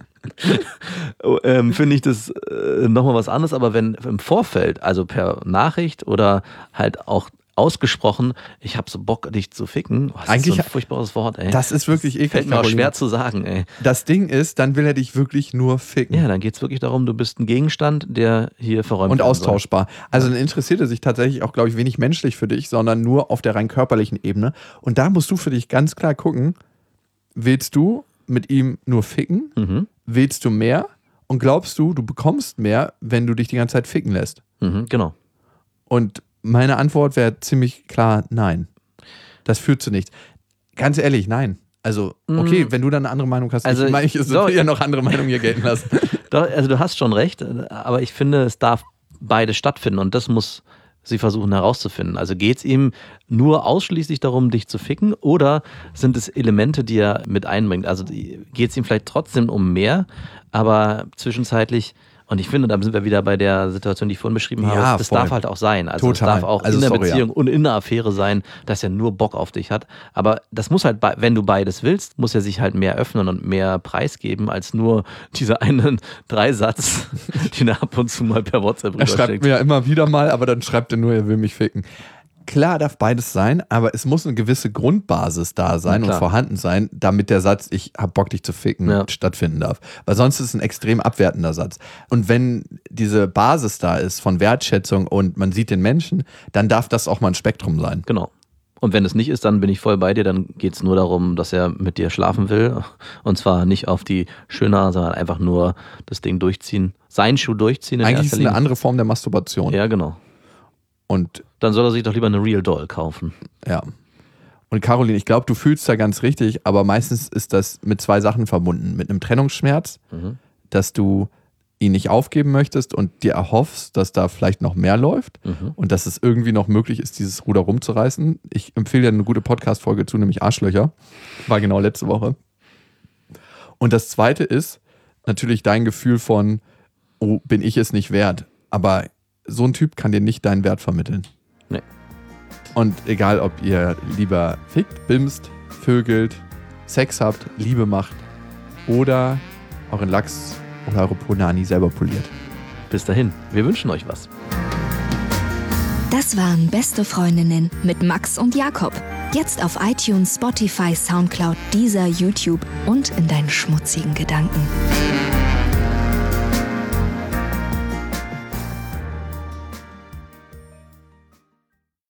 Finde ich das nochmal was anderes, aber wenn im Vorfeld, also per Nachricht oder halt auch ausgesprochen, ich habe so Bock, dich zu ficken. Das eigentlich ist so ein furchtbares Wort, ey. Das ist wirklich eklig. Fällt mir auch schwer zu sagen, ey. Das Ding ist, dann will er dich wirklich nur ficken. Ja, dann geht es wirklich darum, du bist ein Gegenstand, der hier verräumt und werden austauschbar. Also dann interessiert er sich tatsächlich auch, glaube ich, wenig menschlich für dich, sondern nur auf der rein körperlichen Ebene. Und da musst du für dich ganz klar gucken, willst du mit ihm nur ficken? Mhm. Willst du mehr? Und glaubst du, du bekommst mehr, wenn du dich die ganze Zeit ficken lässt? Mhm, genau. Und meine Antwort wäre ziemlich klar, nein. Das führt zu nichts. Ganz ehrlich, nein. Also, okay, wenn du dann eine andere Meinung hast, also, ich will ja noch andere Meinungen hier gelten lassen. Doch, also du hast schon recht, aber ich finde, es darf beides stattfinden und das muss sie versuchen herauszufinden. Also geht es ihm nur ausschließlich darum, dich zu ficken oder sind es Elemente, die er mit einbringt? Also geht es ihm vielleicht trotzdem um mehr, aber zwischenzeitlich... Und ich finde, da sind wir wieder bei der Situation, die ich vorhin beschrieben habe. Ja, das voll. darf halt auch sein. Also es Total. darf auch Also in der sorry, Beziehung und in der Affäre sein, dass er nur Bock auf dich hat. Aber das muss halt, wenn du beides willst, muss er sich halt mehr öffnen und mehr preisgeben, als nur dieser einen Dreisatz, den er ab und zu mal per WhatsApp Er schreibt rüberschickt. mir ja immer wieder mal, aber dann schreibt er nur, er will mich ficken. Klar darf beides sein, aber es muss eine gewisse Grundbasis da sein und vorhanden sein, damit der Satz, ich hab Bock, dich zu ficken, stattfinden darf. Weil sonst ist es ein extrem abwertender Satz. Und wenn diese Basis da ist von Wertschätzung und man sieht den Menschen, dann darf das auch mal ein Spektrum sein. Genau. Und wenn es nicht ist, dann bin ich voll bei dir, dann geht es nur darum, dass er mit dir schlafen will. Und zwar nicht auf die Schöner, sondern einfach nur das Ding durchziehen, seinen Schuh durchziehen. Eigentlich ist es eine andere Form der Masturbation. Ja, genau. Und dann soll er sich doch lieber eine Real Doll kaufen. Ja. Und Caroline, ich glaube, du fühlst da ganz richtig, aber meistens ist das mit zwei Sachen verbunden. Mit einem Trennungsschmerz, dass du ihn nicht aufgeben möchtest und dir erhoffst, dass da vielleicht noch mehr läuft und dass es irgendwie noch möglich ist, dieses Ruder rumzureißen. Ich empfehle dir eine gute Podcast-Folge zu, nämlich Arschlöcher. War genau letzte Woche. Und das Zweite ist natürlich dein Gefühl von, oh, bin ich es nicht wert? Aber so ein Typ kann dir nicht deinen Wert vermitteln. Nee. Und egal, ob ihr lieber fickt, bimst, vögelt, Sex habt, Liebe macht oder euren Lachs oder eure Punani selber poliert. Bis dahin, wir wünschen euch was. Das waren Beste Freundinnen mit Max und Jakob. Jetzt auf iTunes, Spotify, Soundcloud, Deezer, YouTube und in deinen schmutzigen Gedanken.